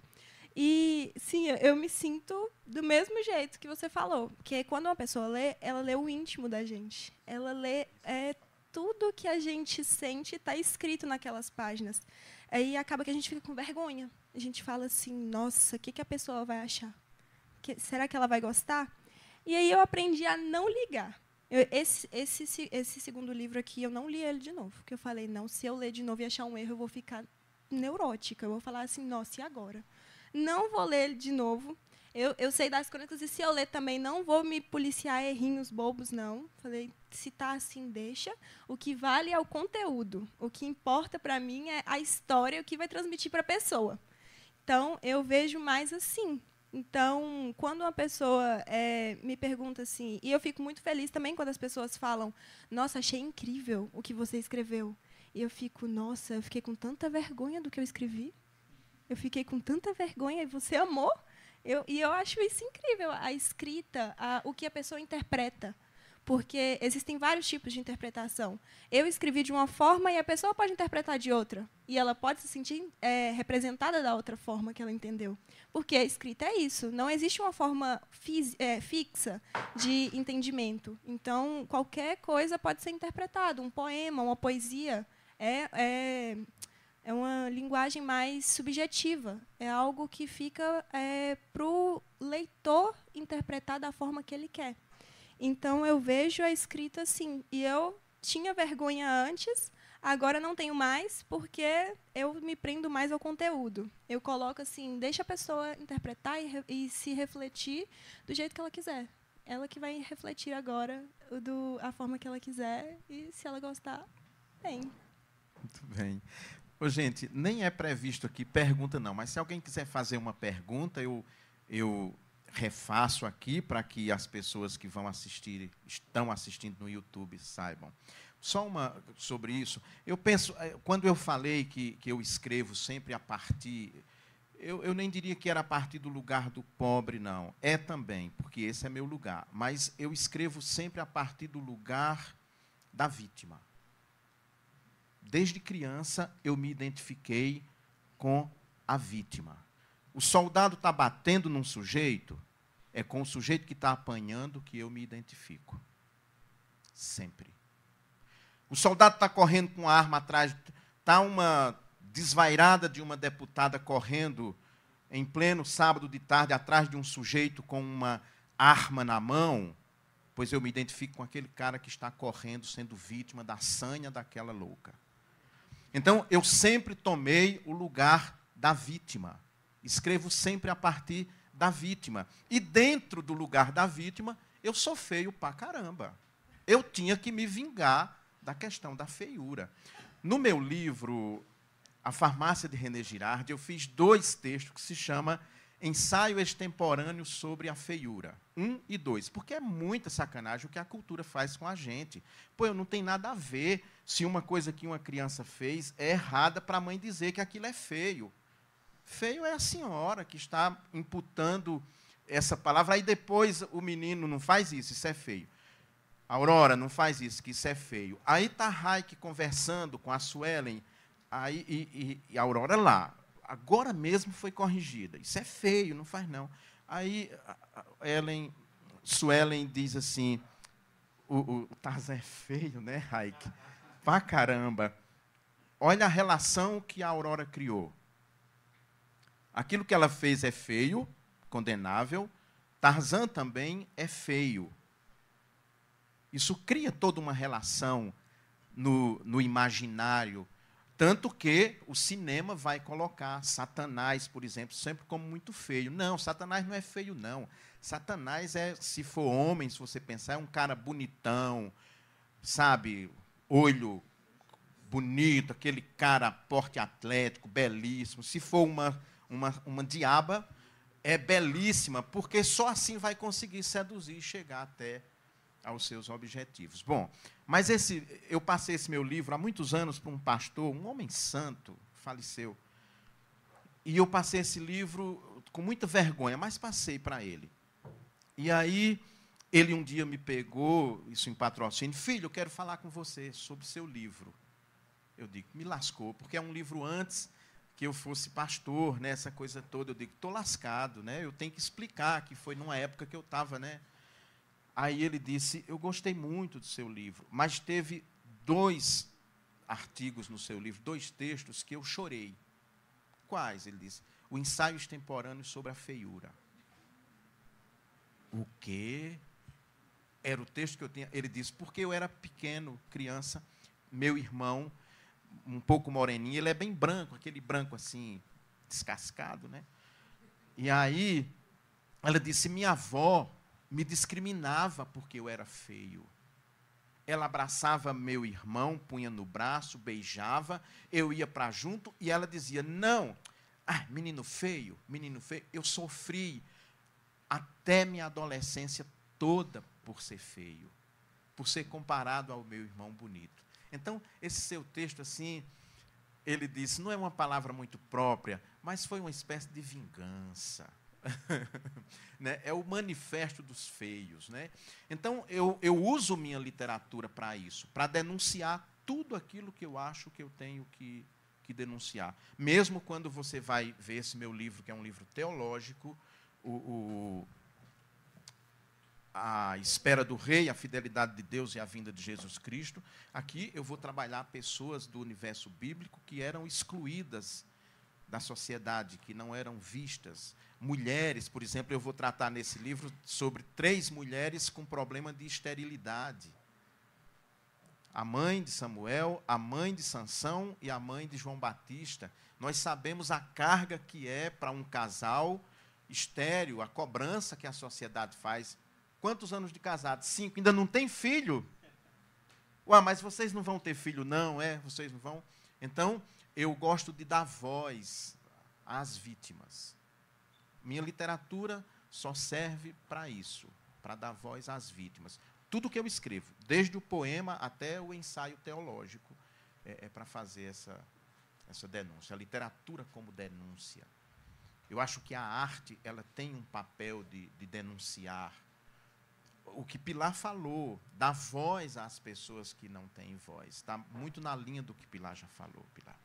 D: E, sim, eu me sinto do mesmo jeito que você falou, que quando uma pessoa lê, ela lê o íntimo da gente. Ela lê é, tudo que a gente sente está escrito naquelas páginas. Aí acaba que a gente fica com vergonha. A gente fala assim, nossa, o que, que a pessoa vai achar? Que, será que ela vai gostar? E aí eu aprendi a não ligar. Eu, esse, esse, esse segundo livro aqui, eu não li ele de novo. Porque eu falei, não, se eu ler de novo e achar um erro, eu vou ficar neurótica. Eu vou falar assim, nossa, e agora? Não vou ler ele de novo. Eu, eu sei das crônicas, e se eu ler também, não vou me policiar errinhos bobos, não. Falei, se está assim, deixa. O que vale é o conteúdo. O que importa para mim é a história, o que vai transmitir para a pessoa. Então, eu vejo mais assim. Então, quando uma pessoa é, me pergunta assim, e eu fico muito feliz também quando as pessoas falam, nossa, achei incrível o que você escreveu. E eu fico, nossa, eu fiquei com tanta vergonha do que eu escrevi. Eu fiquei com tanta vergonha e você amou. Eu, e eu acho isso incrível, a escrita, a, o que a pessoa interpreta. Porque existem vários tipos de interpretação. Eu escrevi de uma forma e a pessoa pode interpretar de outra. E ela pode se sentir é, representada da outra forma que ela entendeu. Porque a escrita é isso. Não existe uma forma fis, é, fixa de entendimento. Então, qualquer coisa pode ser interpretada. Um poema, uma poesia, é, é, é uma linguagem mais subjetiva. É algo que fica é, para o leitor interpretar da forma que ele quer. Então, eu vejo a escrita assim. E eu tinha vergonha antes, agora não tenho mais, porque eu me prendo mais ao conteúdo. Eu coloco assim, deixa a pessoa interpretar e, re e se refletir do jeito que ela quiser. Ela que vai refletir agora do, a forma que ela quiser, e se ela gostar, bem.
C: Muito bem. Ô, gente, nem é previsto aqui pergunta, não, mas se alguém quiser fazer uma pergunta, eu... eu refaço aqui para que as pessoas que vão assistir, estão assistindo no YouTube, saibam. Só uma sobre isso. Eu penso, quando eu falei que, que eu escrevo sempre a partir... Eu, eu nem diria que era a partir do lugar do pobre, não. É também, porque esse é meu lugar. Mas eu escrevo sempre a partir do lugar da vítima. Desde criança, eu me identifiquei com a vítima. O soldado está batendo num sujeito, é com o sujeito que está apanhando que eu me identifico. Sempre. O soldado está correndo com a arma atrás, está uma desvairada de uma deputada correndo em pleno sábado de tarde atrás de um sujeito com uma arma na mão, pois eu me identifico com aquele cara que está correndo, sendo vítima da sanha daquela louca. Então, eu sempre tomei o lugar da vítima. Escrevo sempre a partir da vítima. E dentro do lugar da vítima, eu sou feio pra caramba. eu tinha que me vingar da questão da feiura. No meu livro, A Farmácia de René Girardi, eu fiz dois textos que se chama Ensaio Extemporâneo sobre a Feiura. Um e dois. Porque é muita sacanagem o que a cultura faz com a gente. Pô, não tem nada a ver se uma coisa que uma criança fez é errada para a mãe dizer que aquilo é feio. Feio é a senhora que está imputando essa palavra. Aí depois o menino não faz isso, isso é feio. Aurora, não faz isso, que isso é feio. Aí está a Raik conversando com a Suelen, aí, e, e, e a Aurora lá. Agora mesmo foi corrigida. Isso é feio, não faz não. Aí a Ellen, Suelen diz assim, o, o, o Tarzan é feio, né, Raik? Pra caramba. Olha a relação que a Aurora criou. Aquilo que ela fez é feio, condenável. Tarzan também é feio. Isso cria toda uma relação no, no imaginário, tanto que o cinema vai colocar Satanás, por exemplo, sempre como muito feio. Não, Satanás não é feio, não. Satanás é, se for homem, se você pensar, é um cara bonitão, sabe, olho bonito, aquele cara porte atlético, belíssimo. Se for uma, uma, uma diaba, é belíssima, porque só assim vai conseguir seduzir e chegar até aos seus objetivos. Bom, mas esse, eu passei esse meu livro há muitos anos para um pastor, um homem santo, faleceu. E eu passei esse livro com muita vergonha, mas passei para ele. E aí, ele um dia me pegou, isso em patrocínio, filho, eu quero falar com você sobre o seu livro. Eu digo, me lascou, porque é um livro antes que eu fosse pastor, né, essa coisa toda. Eu digo, estou lascado, né, eu tenho que explicar que foi numa época que eu estava, né. Aí ele disse, eu gostei muito do seu livro, mas teve dois artigos no seu livro, dois textos que eu chorei. Quais? Ele disse, o ensaio extemporâneo sobre a feiura. O quê? Era o texto que eu tinha. Ele disse, porque eu era pequeno, criança, meu irmão, um pouco moreninho, ele é bem branco, aquele branco assim, descascado, né? E aí, ela disse, minha avó me discriminava porque eu era feio. Ela abraçava meu irmão, punha no braço, beijava, eu ia para junto e ela dizia, não, ah, menino feio, menino feio. Eu sofri até minha adolescência toda por ser feio, por ser comparado ao meu irmão bonito. Então, esse seu texto, assim, ele disse, não é uma palavra muito própria, mas foi uma espécie de vingança. Né? É o manifesto dos feios, né? Então, eu, eu uso minha literatura para isso, para denunciar tudo aquilo que eu acho que eu tenho que, que denunciar. Mesmo quando você vai ver esse meu livro, que é um livro teológico, o, o, A Espera do Rei, a Fidelidade de Deus e a Vinda de Jesus Cristo, aqui eu vou trabalhar pessoas do universo bíblico que eram excluídas da sociedade, que não eram vistas. Mulheres, por exemplo, eu vou tratar nesse livro sobre três mulheres com problema de esterilidade. A mãe de Samuel, a mãe de Sansão e a mãe de João Batista. Nós sabemos a carga que é para um casal estéril, a cobrança que a sociedade faz. Quantos anos de casado? Cinco. Ainda não tem filho? Ué, mas vocês não vão ter filho, não, é? Vocês não vão? Então, eu gosto de dar voz às vítimas. Minha literatura só serve para isso, para dar voz às vítimas. Tudo que eu escrevo, desde o poema até o ensaio teológico, é, é para fazer essa, essa denúncia. A literatura como denúncia. Eu acho que a arte ela tem um papel de, de denunciar. O que Pilar falou, dar voz às pessoas que não têm voz. Está muito na linha do que Pilar já falou, Pilar.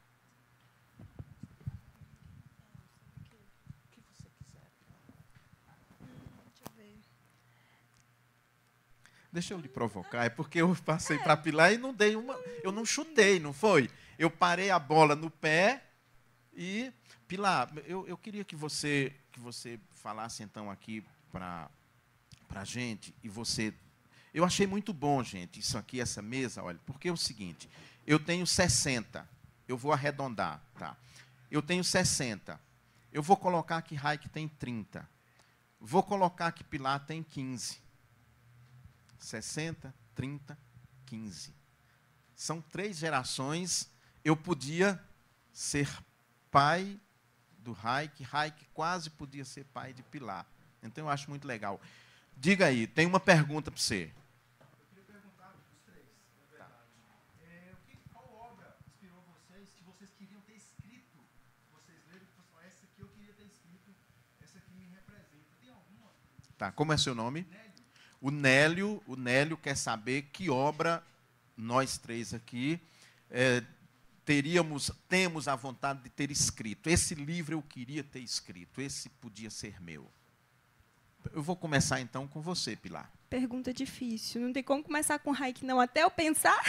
C: Deixa eu lhe provocar, é porque eu passei para Pilar e não dei uma. Eu não chutei, não foi? Eu parei a bola no pé e. Pilar, eu, eu queria que você, que você falasse então aqui para a gente, e você. Eu achei muito bom, gente, isso aqui, essa mesa, olha, porque é o seguinte, eu tenho sessenta, eu vou arredondar, tá? Eu tenho sessenta. Eu vou colocar que Raik tem trinta. Vou colocar que Pilar tem quinze. sessenta, trinta, quinze. São três gerações. Eu podia ser pai do Raik, Raik quase podia ser pai de Pilar. Então, eu acho muito legal. Diga aí, tem uma pergunta para você.
B: Eu queria perguntar para os três, na verdade. Tá. É, o que, qual obra inspirou vocês, que vocês queriam ter escrito? Vocês leram e falaram, essa aqui eu queria ter escrito, essa aqui me representa. Tem alguma?
C: Tá, como é seu nome?
B: Nélio.
C: O Nélio, o Nélio quer saber que obra nós três aqui é, teríamos, temos a vontade de ter escrito. Esse livro eu queria ter escrito, esse podia ser meu. Eu vou começar, então, com você, Pilar.
D: Pergunta difícil. Não tem como começar com Raik, não, até eu pensar.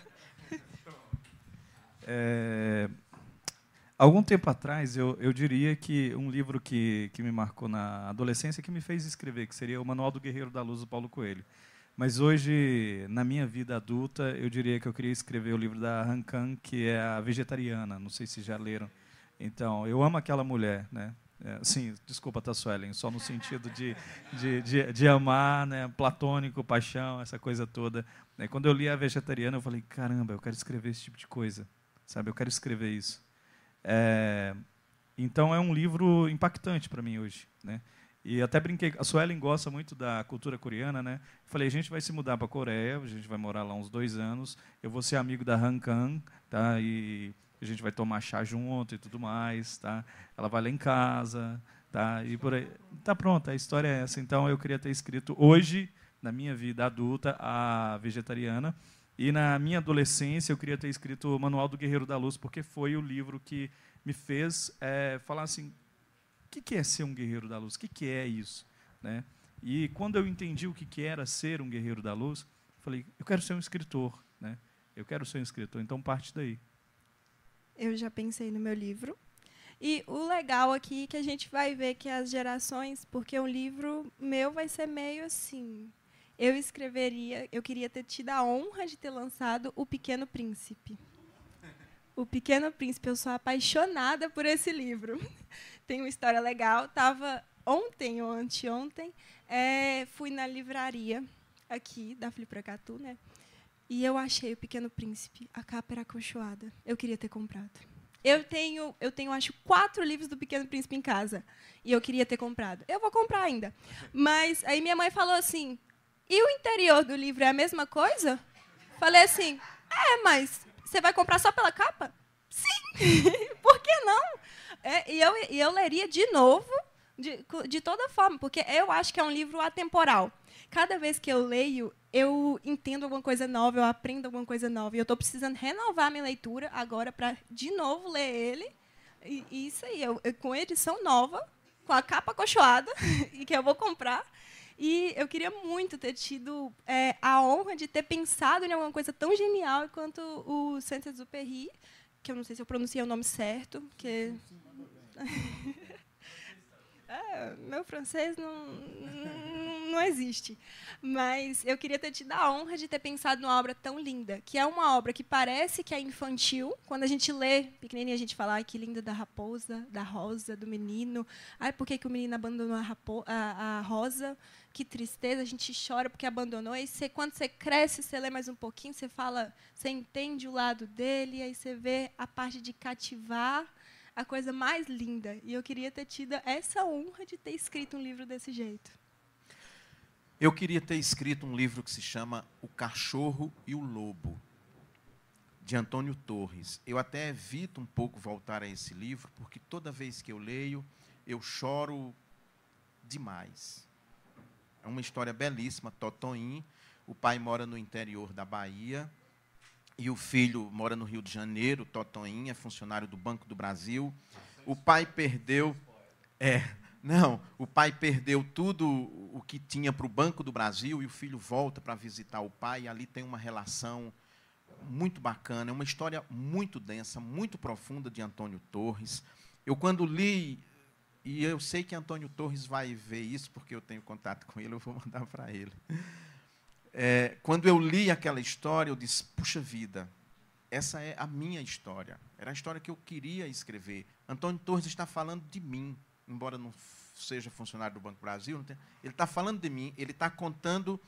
E: É, algum tempo atrás, eu, eu diria que um livro que, que me marcou na adolescência, que me fez escrever, que seria o Manual do Guerreiro da Luz, do Paulo Coelho. Mas hoje, na minha vida adulta, eu diria que eu queria escrever o livro da Han Kang, que é a vegetariana. Não sei se já leram. Então, eu amo aquela mulher, né? É, sim, desculpa, tá, Suelen, só no sentido de, de, de, de amar, né, platônico, paixão, essa coisa toda. E quando eu li a vegetariana, eu falei, caramba, eu quero escrever esse tipo de coisa, sabe? Eu quero escrever isso. É, então, é um livro impactante para mim hoje, né? E até brinquei, a Suelen gosta muito da cultura coreana, né? Falei, a gente vai se mudar para a Coreia, a gente vai morar lá uns dois anos, eu vou ser amigo da Han Kang, tá? E a gente vai tomar chá junto e tudo mais, tá? Ela vai lá em casa, tá? E por aí, tá pronto, a história é essa. Então eu queria ter escrito hoje, na minha vida adulta, a vegetariana, e na minha adolescência eu queria ter escrito o Manual do Guerreiro da Luz, porque foi o livro que me fez é, falar assim, o que, que é ser um guerreiro da luz? O que, que é isso? Né? E quando eu entendi o que, que era ser um guerreiro da luz, falei, eu quero ser um escritor, né? Eu quero ser um escritor, então parte daí.
D: Eu já pensei no meu livro. E o legal aqui é que a gente vai ver que as gerações, porque um livro meu vai ser meio assim. Eu escreveria, eu queria ter tido a honra de ter lançado O Pequeno Príncipe. O Pequeno Príncipe, eu sou apaixonada por esse livro. Tem uma história legal. Tava ontem ou anteontem, é, fui na livraria aqui da Flipracatu, né? E eu achei O Pequeno Príncipe. A capa era acolchoada. Eu queria ter comprado. Eu tenho, eu tenho, acho, quatro livros do Pequeno Príncipe em casa. E eu queria ter comprado. Eu vou comprar ainda. Mas aí minha mãe falou assim, e o interior do livro é a mesma coisa? Falei assim, é, mas você vai comprar só pela capa? Sim! Por que não? É, e, eu, e eu leria de novo, de, de toda forma, porque eu acho que é um livro atemporal. Cada vez que eu leio, eu entendo alguma coisa nova, eu aprendo alguma coisa nova. E eu estou precisando renovar minha leitura agora para, de novo, ler ele. E, e isso aí, eu, eu, com edição nova, com a capa acolchoada, e que eu vou comprar. E eu queria muito ter tido é, a honra de ter pensado em alguma coisa tão genial quanto o Saint-Exupéry, que eu não sei se eu pronunciei o nome certo, porque... é, meu francês não, não, não existe. Mas eu queria ter tido a honra de ter pensado numa obra tão linda, que é uma obra que parece que é infantil. Quando a gente lê, pequenininha, a gente fala, ai, que linda da raposa, da rosa, do menino. Ai, por que, que o menino abandonou a, rapo a, a rosa? Que tristeza, a gente chora porque abandonou. Aí você, quando você cresce, você lê mais um pouquinho, você fala, você entende o lado dele, aí você vê a parte de cativar, a coisa mais linda. E eu queria ter tido essa honra de ter escrito um livro desse jeito.
C: Eu queria ter escrito um livro que se chama O Cachorro e o Lobo, de Antônio Torres. Eu até evito um pouco voltar a esse livro, porque toda vez que eu leio, eu choro demais. É uma história belíssima, Totoim. O pai mora no interior da Bahia e o filho mora no Rio de Janeiro. Totoim é funcionário do Banco do Brasil. O pai perdeu... É, não, o pai perdeu tudo o que tinha para o Banco do Brasil e o filho volta para visitar o pai. E ali tem uma relação muito bacana. É uma história muito densa, muito profunda de Antônio Torres. Eu, quando li... E eu sei que Antônio Torres vai ver isso, porque eu tenho contato com ele, eu vou mandar para ele. É, quando eu li aquela história, eu disse, puxa vida, essa é a minha história. Era a história que eu queria escrever. Antônio Torres está falando de mim, embora não seja funcionário do Banco do Brasil, não tem, ele está falando de mim, ele está contando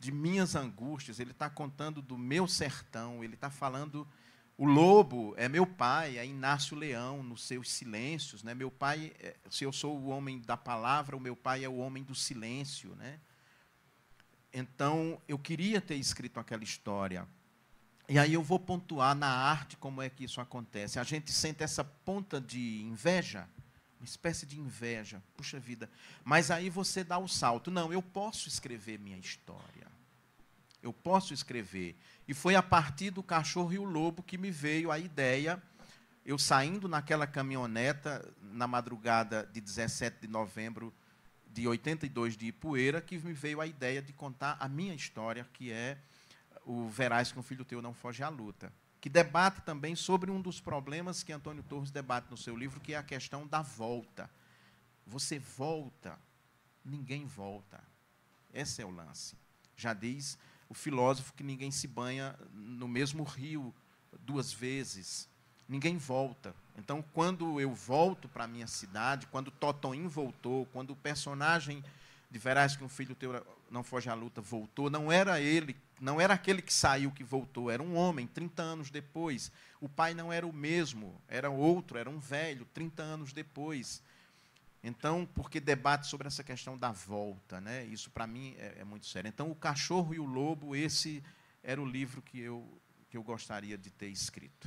C: de minhas angústias, ele está contando do meu sertão, ele está falando... O lobo é meu pai, é Inácio Leão, nos seus silêncios. Né? Meu pai, se eu sou o homem da palavra, o meu pai é o homem do silêncio. Né? Então, eu queria ter escrito aquela história. E aí eu vou pontuar na arte como é que isso acontece. A gente sente essa ponta de inveja, uma espécie de inveja. Puxa vida. Mas aí você dá o salto. Não, eu posso escrever minha história. Eu posso escrever. E foi a partir do Cachorro e o Lobo que me veio a ideia, eu saindo naquela caminhoneta, na madrugada de dezessete de novembro de oitenta e dois de Ipueira, que me veio a ideia de contar a minha história, que é o Verás que um Filho Teu Não Foge à Luta, que debate também sobre um dos problemas que Antônio Torres debate no seu livro, que é a questão da volta. Você volta, ninguém volta. Esse é o lance. Já diz o filósofo que ninguém se banha no mesmo rio duas vezes. Ninguém volta. Então, quando eu volto para a minha cidade, quando Totonho voltou, quando o personagem de Verás que um Filho Teu Não Foge à Luta voltou, não era ele, não era aquele que saiu que voltou, era um homem, trinta anos depois. O pai não era o mesmo, era outro, era um velho, trinta anos depois. Então, porque debate sobre essa questão da volta, né? Isso, para mim, é, é muito sério. Então, O Cachorro e o Lobo, esse era o livro que eu, que eu gostaria de ter escrito.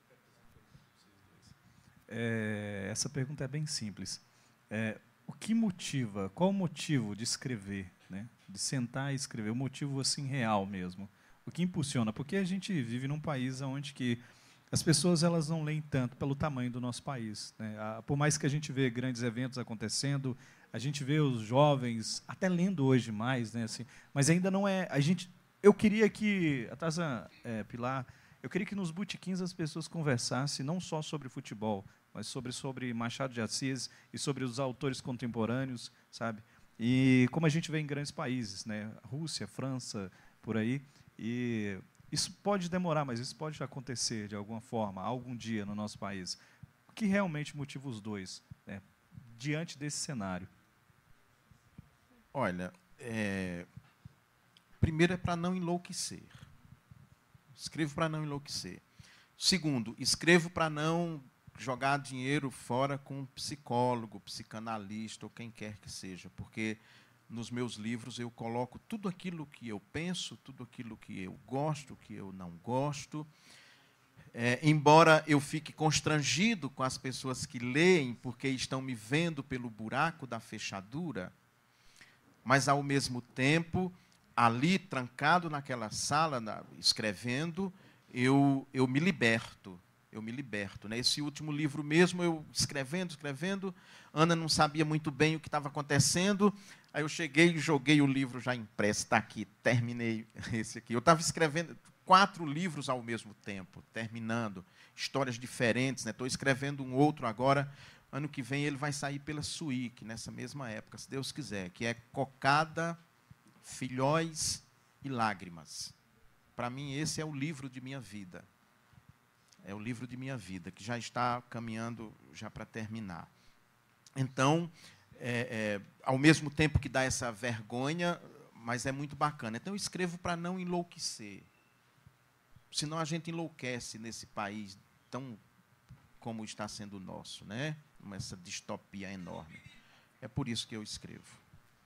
E: É, essa pergunta é bem simples. É, o que motiva, qual o motivo de escrever, né? De sentar e escrever, o motivo assim real mesmo? O que impulsiona? Porque a gente vive num país onde que as pessoas elas não leem tanto pelo tamanho do nosso país. Né? Por mais que a gente vê grandes eventos acontecendo, a gente vê os jovens até lendo hoje mais, né? Assim, mas ainda não é... A gente, eu queria que, a Tarzan, é, Pilar, eu queria que nos botequins as pessoas conversassem não só sobre futebol, mas sobre, sobre Machado de Assis e sobre os autores contemporâneos, sabe? E como a gente vê em grandes países, né? Rússia, França, por aí, e... Isso pode demorar, mas isso pode acontecer de alguma forma, algum dia no nosso país. O que realmente motiva os dois, né, diante desse cenário?
C: Olha, é, primeiro é para não enlouquecer. Escrevo para não enlouquecer. Segundo, escrevo para não jogar dinheiro fora com um psicólogo, psicanalista ou quem quer que seja, porque... Nos meus livros eu coloco tudo aquilo que eu penso, tudo aquilo que eu gosto, que eu não gosto. É, embora eu fique constrangido com as pessoas que leem, porque estão me vendo pelo buraco da fechadura, mas, ao mesmo tempo, ali, trancado naquela sala, na, escrevendo, eu, eu me liberto. Eu me liberto. Né? Esse último livro mesmo, eu escrevendo, escrevendo, Ana não sabia muito bem o que estava acontecendo, aí eu cheguei e joguei o livro já impresso, está aqui, terminei esse aqui. Eu estava escrevendo quatro livros ao mesmo tempo, terminando, histórias diferentes. Estou, né? escrevendo um outro agora, ano que vem ele vai sair pela Suíque, nessa mesma época, se Deus quiser, que é Cocada, Filhóis e Lágrimas. Para mim, esse é o livro de minha vida. É o livro de minha vida, que já está caminhando já para terminar. Então, é, é, ao mesmo tempo que dá essa vergonha, mas é muito bacana. Então, eu escrevo para não enlouquecer. Senão a gente enlouquece nesse país tão como está sendo o nosso, né? Essa distopia enorme. É por isso que eu escrevo.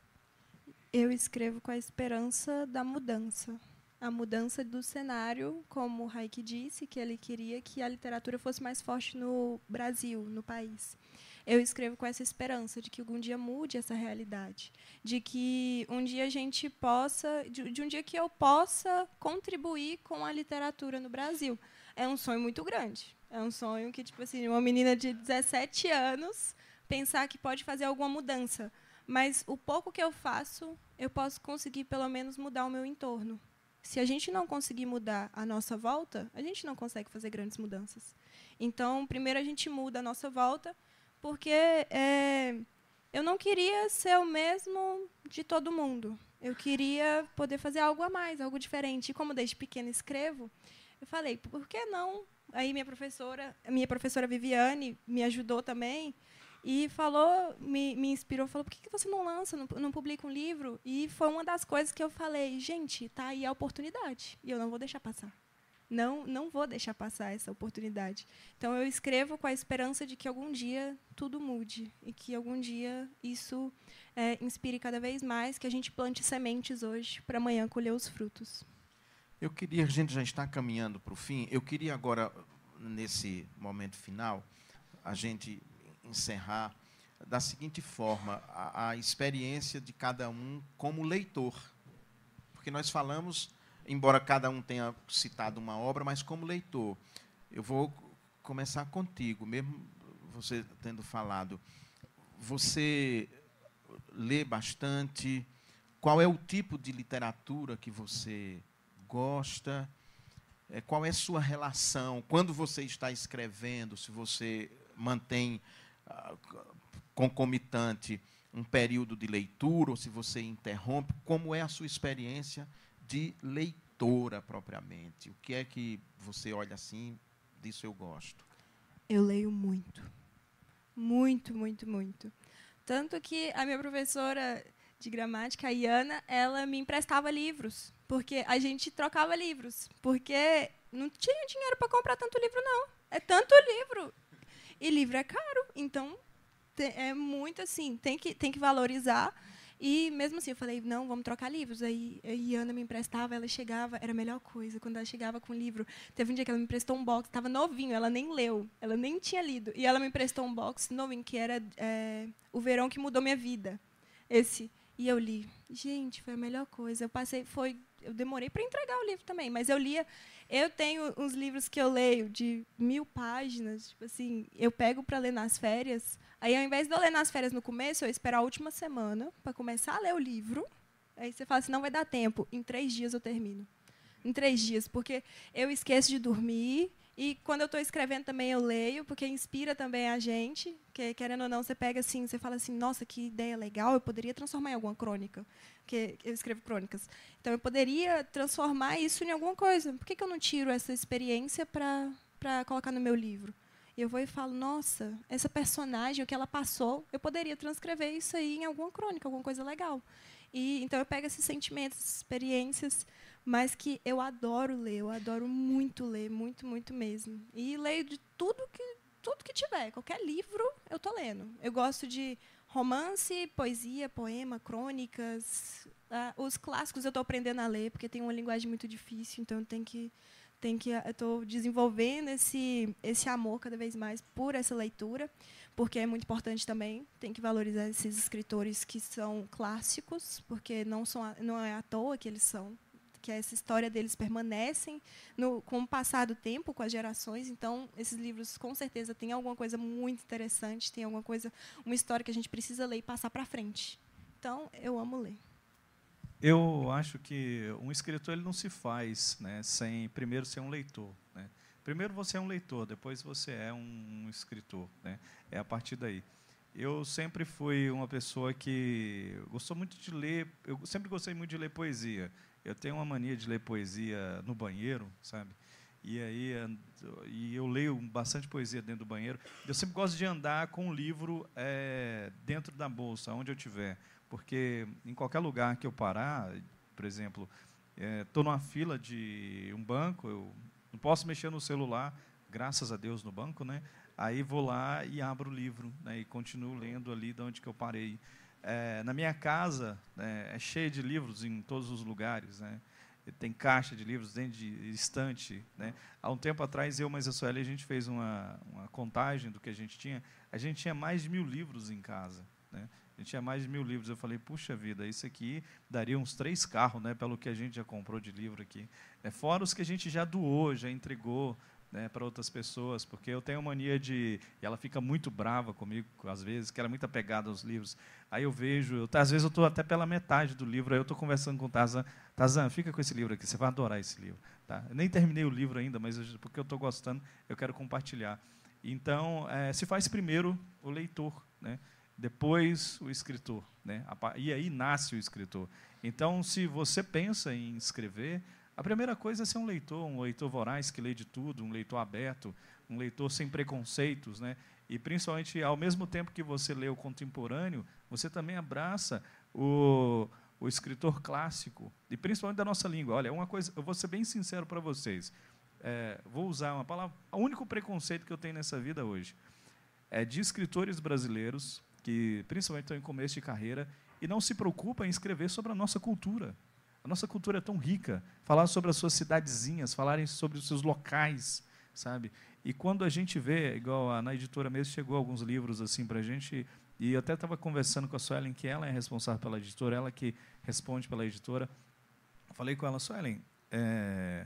D: Eu escrevo com a esperança da mudança. A mudança do cenário, como o Raik disse, que ele queria que a literatura fosse mais forte no Brasil, no país. Eu escrevo com essa esperança de que algum dia mude essa realidade, de que um dia a gente possa, de, de um dia que eu possa contribuir com a literatura no Brasil. É um sonho muito grande. É um sonho que, tipo assim, uma menina de dezessete anos pensar que pode fazer alguma mudança. Mas o pouco que eu faço, eu posso conseguir pelo menos mudar o meu entorno. Se a gente não conseguir mudar a nossa volta, a gente não consegue fazer grandes mudanças. Então, primeiro a gente muda a nossa volta, porque é, eu não queria ser o mesmo de todo mundo. Eu queria poder fazer algo a mais, algo diferente. E como desde pequena escrevo, eu falei, por que não? Aí minha professora, minha professora Viviane me ajudou também. E falou, me, me inspirou, falou, por que que você não lança, não, não publica um livro? E foi uma das coisas que eu falei, gente, tá aí a oportunidade, e eu não vou deixar passar. Não, não vou deixar passar essa oportunidade. Então, eu escrevo com a esperança de que algum dia tudo mude e que algum dia isso é, inspire cada vez mais, que a gente plante sementes hoje para amanhã colher os frutos.
C: Eu queria, a gente já está caminhando para o fim, eu queria agora, nesse momento final, a gente encerrar da seguinte forma, a, a experiência de cada um como leitor. Porque nós falamos, embora cada um tenha citado uma obra, mas como leitor. Eu vou começar contigo, mesmo você tendo falado. Você lê bastante? Qual é o tipo de literatura que você gosta? É, qual é a sua relação? Quando você está escrevendo, se você mantém ah, concomitante um período de leitura, ou se você interrompe, como é a sua experiência de leitora propriamente? O que é que você olha assim, disso eu gosto?
D: Eu leio muito. Muito, muito, muito. Tanto que a minha professora de gramática, a Iana, ela me emprestava livros, porque a gente trocava livros, porque não tinha dinheiro para comprar tanto livro, não. É tanto livro. E livro é caro, então é muito assim, tem que, tem que valorizar. E mesmo assim, eu falei, não, vamos trocar livros. Aí a Iana me emprestava, ela chegava, era a melhor coisa, quando ela chegava com o livro. Teve um dia que ela me emprestou um box, estava novinho, ela nem leu, ela nem tinha lido. E ela me emprestou um box novinho, que era é, O Verão que Mudou Minha Vida. Esse. E eu li. Gente, foi a melhor coisa. Eu passei, foi, eu demorei para entregar o livro também, mas eu lia. Eu tenho uns livros que eu leio de mil páginas, tipo assim, eu pego para ler nas férias. Aí, ao invés de eu ler nas férias no começo, eu espero a última semana para começar a ler o livro. Aí você fala assim, não vai dar tempo. Em três dias eu termino. Em três dias, porque eu esqueço de dormir. E quando eu estou escrevendo também eu leio, porque inspira também a gente. Que, querendo ou não, você pega assim, você fala assim, nossa, que ideia legal, eu poderia transformar em alguma crônica. Porque eu escrevo crônicas. Então, eu poderia transformar isso em alguma coisa. Por que que eu não tiro essa experiência para para colocar no meu livro? Eu vou e falo, nossa, essa personagem, o que ela passou, eu poderia transcrever isso aí em alguma crônica, alguma coisa legal. E, então, eu pego esses sentimentos, essas experiências, mas que eu adoro ler, eu adoro muito ler, muito, muito mesmo. E leio de tudo que, tudo que tiver, qualquer livro eu estou lendo. Eu gosto de romance, poesia, poema, crônicas. Ah, os clássicos eu estou aprendendo a ler, porque tem uma linguagem muito difícil, então tem que... Tem que, eu estou desenvolvendo esse, esse amor cada vez mais por essa leitura, porque é muito importante também. Tem que valorizar esses escritores que são clássicos, porque não, são, não é à toa que eles são, que essa história deles permanecem no, com o passar do tempo, com as gerações. Então, esses livros, com certeza, têm alguma coisa muito interessante, tem alguma coisa, uma história que a gente precisa ler e passar para frente. Então, eu amo ler.
E: Eu acho que um escritor ele não se faz, né, sem primeiro ser um leitor, né? Primeiro você é um leitor, depois você é um escritor, né? É a partir daí. Eu sempre fui uma pessoa que gostou muito de ler, eu sempre gostei muito de ler poesia. Eu tenho uma mania de ler poesia no banheiro, sabe? E aí e eu leio bastante poesia dentro do banheiro. Eu sempre gosto de andar com um livro é, dentro da bolsa, onde eu estiver. Porque em qualquer lugar que eu parar, por exemplo, estou é, numa fila de um banco, eu não posso mexer no celular, graças a Deus no banco, né? Aí vou lá e abro o livro, né, e continuo lendo ali de onde que eu parei. É, na minha casa, né, é cheio de livros em todos os lugares, né? Tem caixa de livros dentro de estante, né? Há um tempo atrás, eu e a Sueli, a gente fez uma, uma contagem do que a gente tinha. A gente tinha mais de mil livros em casa, né? A gente tinha mais de mil livros. Eu falei, puxa vida, isso aqui daria uns três carros, né, pelo que a gente já comprou de livro aqui. É, fora os que a gente já doou, já entregou, né, para outras pessoas, porque eu tenho mania de... E ela fica muito brava comigo, às vezes, que ela é muito apegada aos livros. Aí eu vejo... Eu, às vezes eu estou até pela metade do livro, aí eu estou conversando com o Tarzan. Tarzan, fica com esse livro aqui, você vai adorar esse livro. Tá? Eu nem terminei o livro ainda, mas eu, porque eu estou gostando, eu quero compartilhar. Então, é, se faz primeiro o leitor, né? Depois o escritor, né? E aí nasce o escritor. Então, se você pensa em escrever, a primeira coisa é ser um leitor, um leitor voraz que lê de tudo, um leitor aberto, um leitor sem preconceitos, né? E, principalmente, ao mesmo tempo que você lê o contemporâneo, você também abraça o, o escritor clássico, e principalmente da nossa língua. Olha, uma coisa, eu vou ser bem sincero para vocês. É, vou usar uma palavra. O único preconceito que eu tenho nessa vida hoje é de escritores brasileiros que, principalmente, estão em começo de carreira e não se preocupam em escrever sobre a nossa cultura. A nossa cultura é tão rica. Falar sobre as suas cidadezinhas, falarem sobre os seus locais, sabe? E quando a gente vê, igual a, na editora mesmo, chegou alguns livros assim para a gente, e eu até estava conversando com a Suelen, que ela é responsável pela editora, ela que responde pela editora. Falei com ela, Suelen, é,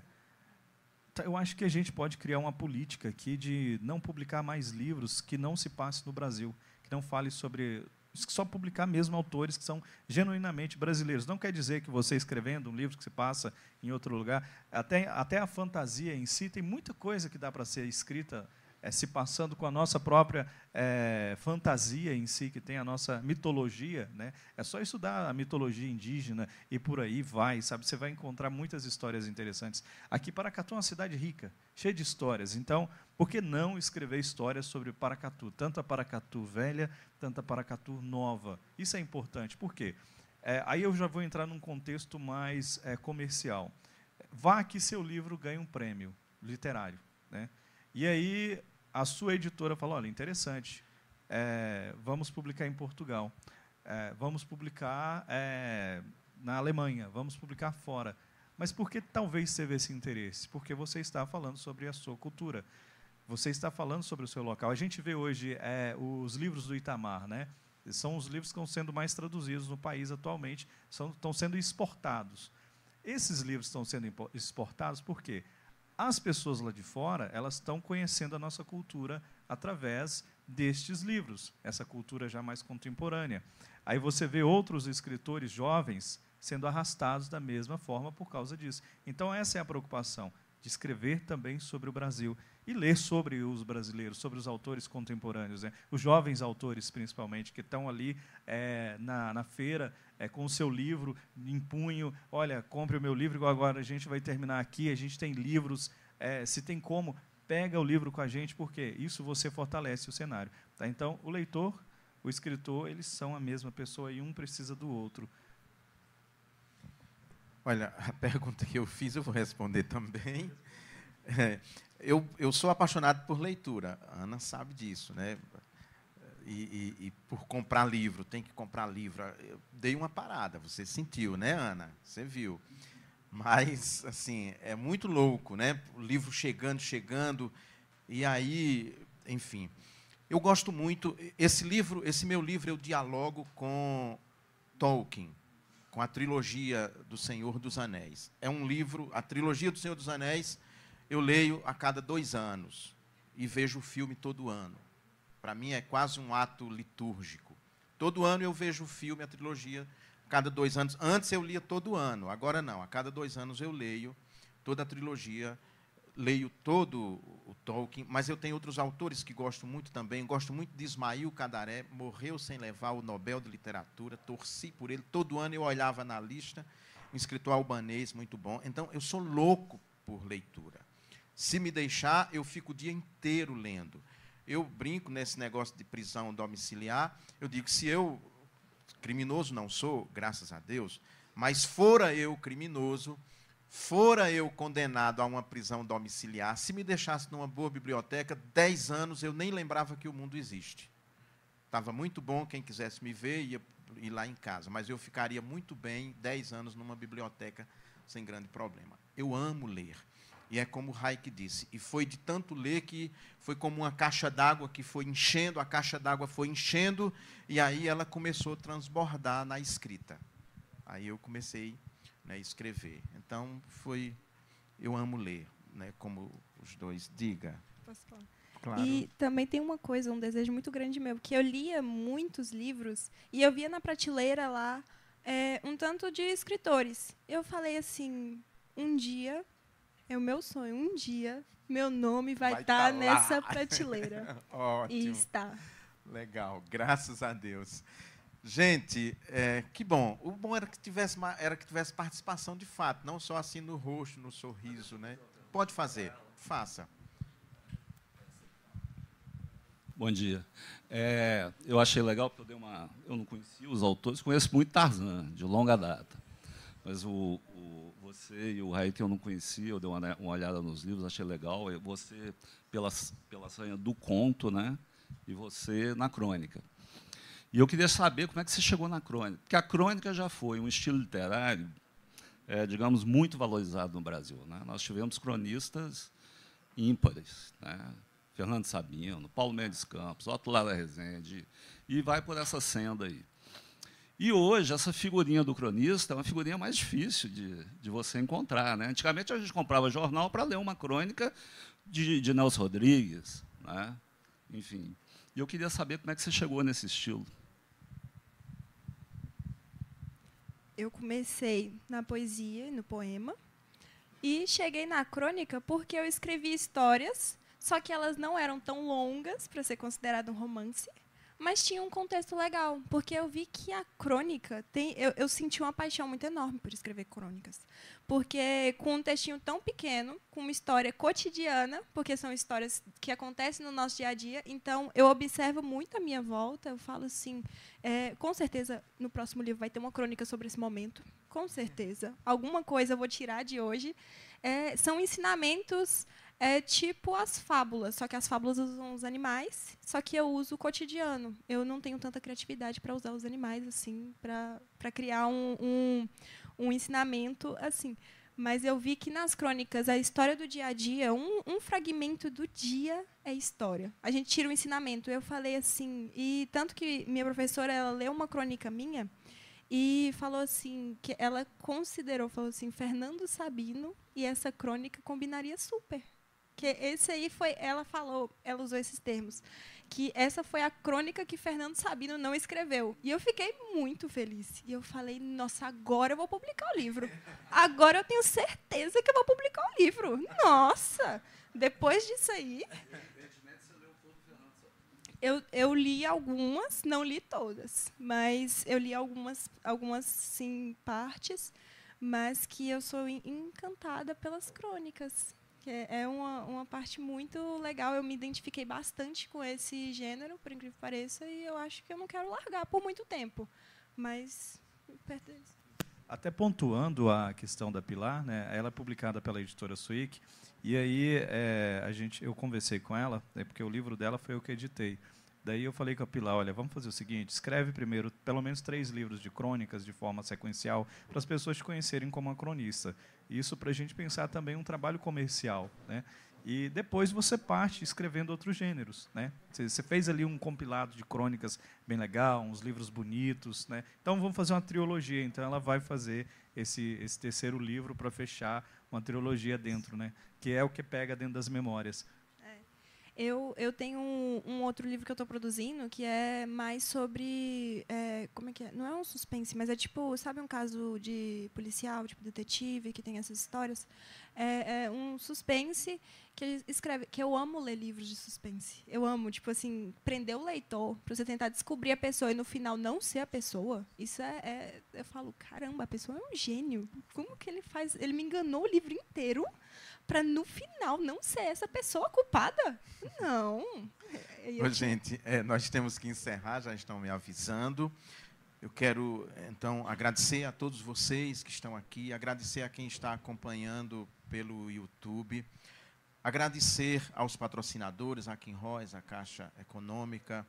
E: eu acho que a gente pode criar uma política aqui de não publicar mais livros que não se passem no Brasil, que não fale sobre... só publicar mesmo autores que são genuinamente brasileiros. Não quer dizer que você escrevendo um livro que se passa em outro lugar, até, até a fantasia em si, tem muita coisa que dá para ser escrita é, se passando com a nossa própria é, fantasia em si, que tem a nossa mitologia, né? É só estudar a mitologia indígena e por aí vai, sabe? Você vai encontrar muitas histórias interessantes. Aqui, Paracatu é uma cidade rica, cheia de histórias. Então, por que não escrever histórias sobre Paracatu? Tanto a Paracatu velha, tanto a Paracatu nova. Isso é importante. Por quê? É, aí eu já vou entrar num contexto mais é, comercial. Vá que seu livro ganhe um prêmio literário, né? E aí a sua editora fala, olha, interessante, é, vamos publicar em Portugal, é, vamos publicar é, na Alemanha, vamos publicar fora. Mas por que talvez teve esse interesse? Porque você está falando sobre a sua cultura, você está falando sobre o seu local. A gente vê hoje é, os livros do Itamar, né? São os livros que estão sendo mais traduzidos no país atualmente, são, estão sendo exportados. Esses livros estão sendo exportados por quê? As pessoas lá de fora, elas estão conhecendo a nossa cultura através destes livros, essa cultura já mais contemporânea. Aí você vê outros escritores jovens sendo arrastados da mesma forma por causa disso. Então, essa é a preocupação, de escrever também sobre o Brasil e ler sobre os brasileiros, sobre os autores contemporâneos, né? Os jovens autores, principalmente, que estão ali é, na, na feira é, com o seu livro em punho. Olha, compre o meu livro, igual agora a gente vai terminar aqui, a gente tem livros, é, se tem como, pega o livro com a gente, porque isso você fortalece o cenário. Tá? Então, o leitor, o escritor, eles são a mesma pessoa e um precisa do outro.
C: Olha, a pergunta que eu fiz, eu vou responder também. É, eu, eu sou apaixonado por leitura, a Ana sabe disso, né? E, e, e por comprar livro, tem que comprar livro. Eu dei uma parada, você sentiu, né, Ana? Você viu. Mas, assim, é muito louco, né? O livro chegando, chegando, e aí, enfim. Eu gosto muito, esse livro, esse meu livro, eu dialogo com Tolkien, com a trilogia do Senhor dos Anéis. É um livro, a trilogia do Senhor dos Anéis, eu leio a cada dois anos e vejo o filme todo ano. Para mim é quase um ato litúrgico. Todo ano eu vejo o filme, a trilogia, a cada dois anos. Antes eu lia todo ano, agora não. A cada dois anos eu leio toda a trilogia, leio todo o Tolkien, mas eu tenho outros autores que gosto muito também. Gosto muito de Ismail Cadaré, morreu sem levar o Nobel de Literatura, torci por ele. Todo ano eu olhava na lista, um escritor albanês muito bom. Então, eu sou louco por leitura. Se me deixar, eu fico o dia inteiro lendo. Eu brinco nesse negócio de prisão domiciliar, eu digo, se eu, criminoso não sou, graças a Deus, mas fora eu criminoso, fora eu condenado a uma prisão domiciliar, se me deixasse numa boa biblioteca, dez anos eu nem lembrava que o mundo existe. Estava muito bom, quem quisesse me ver ia ir lá em casa, mas eu ficaria muito bem dez anos numa biblioteca sem grande problema. Eu amo ler. E é como o Raik disse, e foi de tanto ler que foi como uma caixa d'água que foi enchendo, a caixa d'água foi enchendo, e aí ela começou a transbordar na escrita. Aí eu comecei, né, a escrever. Então, foi... Eu amo ler, né, como os dois. Diga.
D: Posso falar?
C: Claro.
D: E também tem uma coisa, um desejo muito grande meu, que eu lia muitos livros e eu via na prateleira lá é, um tanto de escritores. Eu falei assim, um dia... É o meu sonho. Um dia, meu nome vai, vai estar tá nessa prateleira.
C: Ótimo.
D: E está.
C: Legal, graças a Deus. Gente, é, que bom. O bom era que, tivesse, era que tivesse participação de fato, não só assim no rosto, no sorriso, né? Pode fazer, faça.
F: Bom dia. É, eu achei legal, porque eu, dei uma, eu não conhecia os autores, conheço muito Tarzan, de longa data. Mas o, o, você e o Raik eu não conhecia, eu dei uma, uma olhada nos livros, achei legal. Você, pela, pela senha do conto, né? E você na crônica. E eu queria saber como é que você chegou na crônica. Porque a crônica já foi um estilo literário, é, digamos, muito valorizado no Brasil, né? Nós tivemos cronistas ímpares, né? Fernando Sabino, Paulo Mendes Campos, Otto Lara Rezende, e vai por essa senda aí. E hoje, essa figurinha do cronista é uma figurinha mais difícil de, de você encontrar, né? Antigamente, a gente comprava jornal para ler uma crônica de, de Nelson Rodrigues, né? Enfim. E eu queria saber como é que você chegou nesse estilo.
D: Eu comecei na poesia, no poema, e cheguei na crônica porque eu escrevi histórias, só que elas não eram tão longas para ser considerado um romance, mas tinha um contexto legal, porque eu vi que a crônica tem, eu, eu senti uma paixão muito enorme por escrever crônicas, porque com um textinho tão pequeno, com uma história cotidiana, porque são histórias que acontecem no nosso dia a dia, então eu observo muito a minha volta, eu falo assim, é, com certeza no próximo livro vai ter uma crônica sobre esse momento, com certeza, alguma coisa eu vou tirar de hoje, é, são ensinamentos. É tipo as fábulas, só que as fábulas usam os animais, só que eu uso o cotidiano. Eu não tenho tanta criatividade para usar os animais assim, para para criar um, um, um ensinamento assim. Mas eu vi que nas crônicas a história do dia a dia, um, um fragmento do dia é história. A gente tira o ensinamento. Eu falei assim, e tanto que minha professora ela leu uma crônica minha e falou assim que ela considerou, falou assim, Fernando Sabino e essa crônica combinaria super. Que esse aí foi, ela falou, ela usou esses termos, que essa foi a crônica que Fernando Sabino não escreveu. E eu fiquei muito feliz. E eu falei, nossa, agora eu vou publicar o livro. Agora eu tenho certeza que eu vou publicar o livro. Nossa! Depois disso aí... Eu, eu li algumas, não li todas, mas eu li algumas, algumas sim, partes, mas que eu sou encantada pelas crônicas. É uma, uma parte muito legal. Eu me identifiquei bastante com esse gênero, por incrível que pareça, e eu acho que eu não quero largar por muito tempo. Mas pertence.
E: Até pontuando a questão da Pilar, né, ela é publicada pela editora Suic, e aí é, a gente, eu conversei com ela, né, porque o livro dela foi eu que editei. Daí eu falei com a Pilar, olha, vamos fazer o seguinte, escreve primeiro pelo menos três livros de crônicas de forma sequencial para as pessoas te conhecerem como uma cronista. Isso para a gente pensar também um trabalho comercial, né? E depois você parte escrevendo outros gêneros, né? Você fez ali um compilado de crônicas bem legal, uns livros bonitos, né? Então vamos fazer uma trilogia. Então ela vai fazer esse, esse terceiro livro para fechar uma trilogia dentro, né? Que é o que pega dentro das memórias.
D: Eu, eu tenho um, um outro livro que eu estou produzindo que é mais sobre... É, como é que é? Não é um suspense, mas é tipo... Sabe um caso de policial, tipo detetive, que tem essas histórias? É, é um suspense que ele escreve... Que eu amo ler livros de suspense. Eu amo, tipo assim, prender o leitor para você tentar descobrir a pessoa e, no final, não ser a pessoa. Isso é, é... Eu falo, caramba, a pessoa é um gênio. Como que ele faz... Ele me enganou o livro inteiro para, no final, não ser essa pessoa culpada? Não.
C: Ô, gente, é, nós temos que encerrar, já estão me avisando. Eu quero, então, agradecer a todos vocês que estão aqui, agradecer a quem está acompanhando pelo YouTube, agradecer aos patrocinadores, a Quinróis, a Caixa Econômica,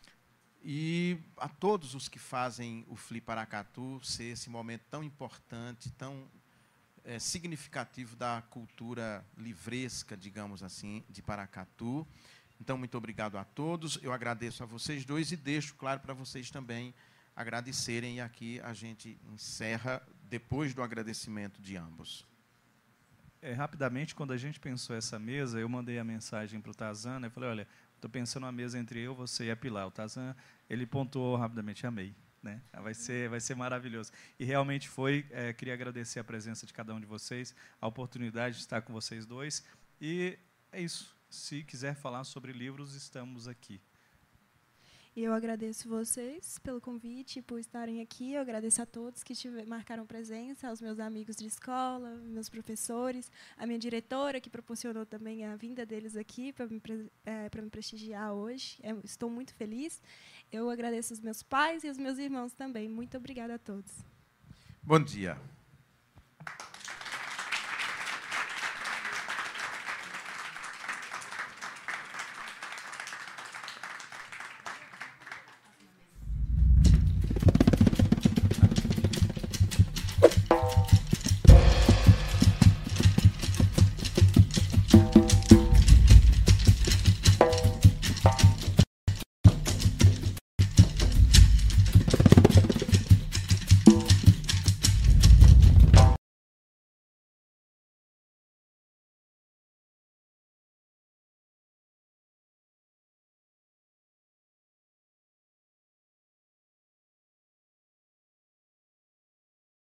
C: e a todos os que fazem o Flip Paracatu ser esse momento tão importante, tão é, significativo da cultura livresca, digamos assim, de Paracatu. Então, muito obrigado a todos. Eu agradeço a vocês dois e deixo claro para vocês também agradecerem. E aqui a gente encerra depois do agradecimento de ambos.
E: É, rapidamente, quando a gente pensou essa mesa, eu mandei a mensagem para o Tarzan, né? Eu falei, olha, estou pensando uma mesa entre eu, você e a Pilar. O Tarzan, ele pontuou rapidamente, amei. Né? Vai ser, vai ser maravilhoso. E realmente foi, é, queria agradecer a presença de cada um de vocês, a oportunidade de estar com vocês dois. E é isso. Se quiser falar sobre livros, estamos aqui.
D: E eu agradeço vocês pelo convite, por estarem aqui. Eu agradeço a todos que tiver, marcaram presença, aos meus amigos de escola, meus professores, a minha diretora, que proporcionou também a vinda deles aqui para me, é, para me prestigiar hoje. Eu estou muito feliz. Eu agradeço os meus pais e os meus irmãos também. Muito obrigada a todos.
C: Bom dia.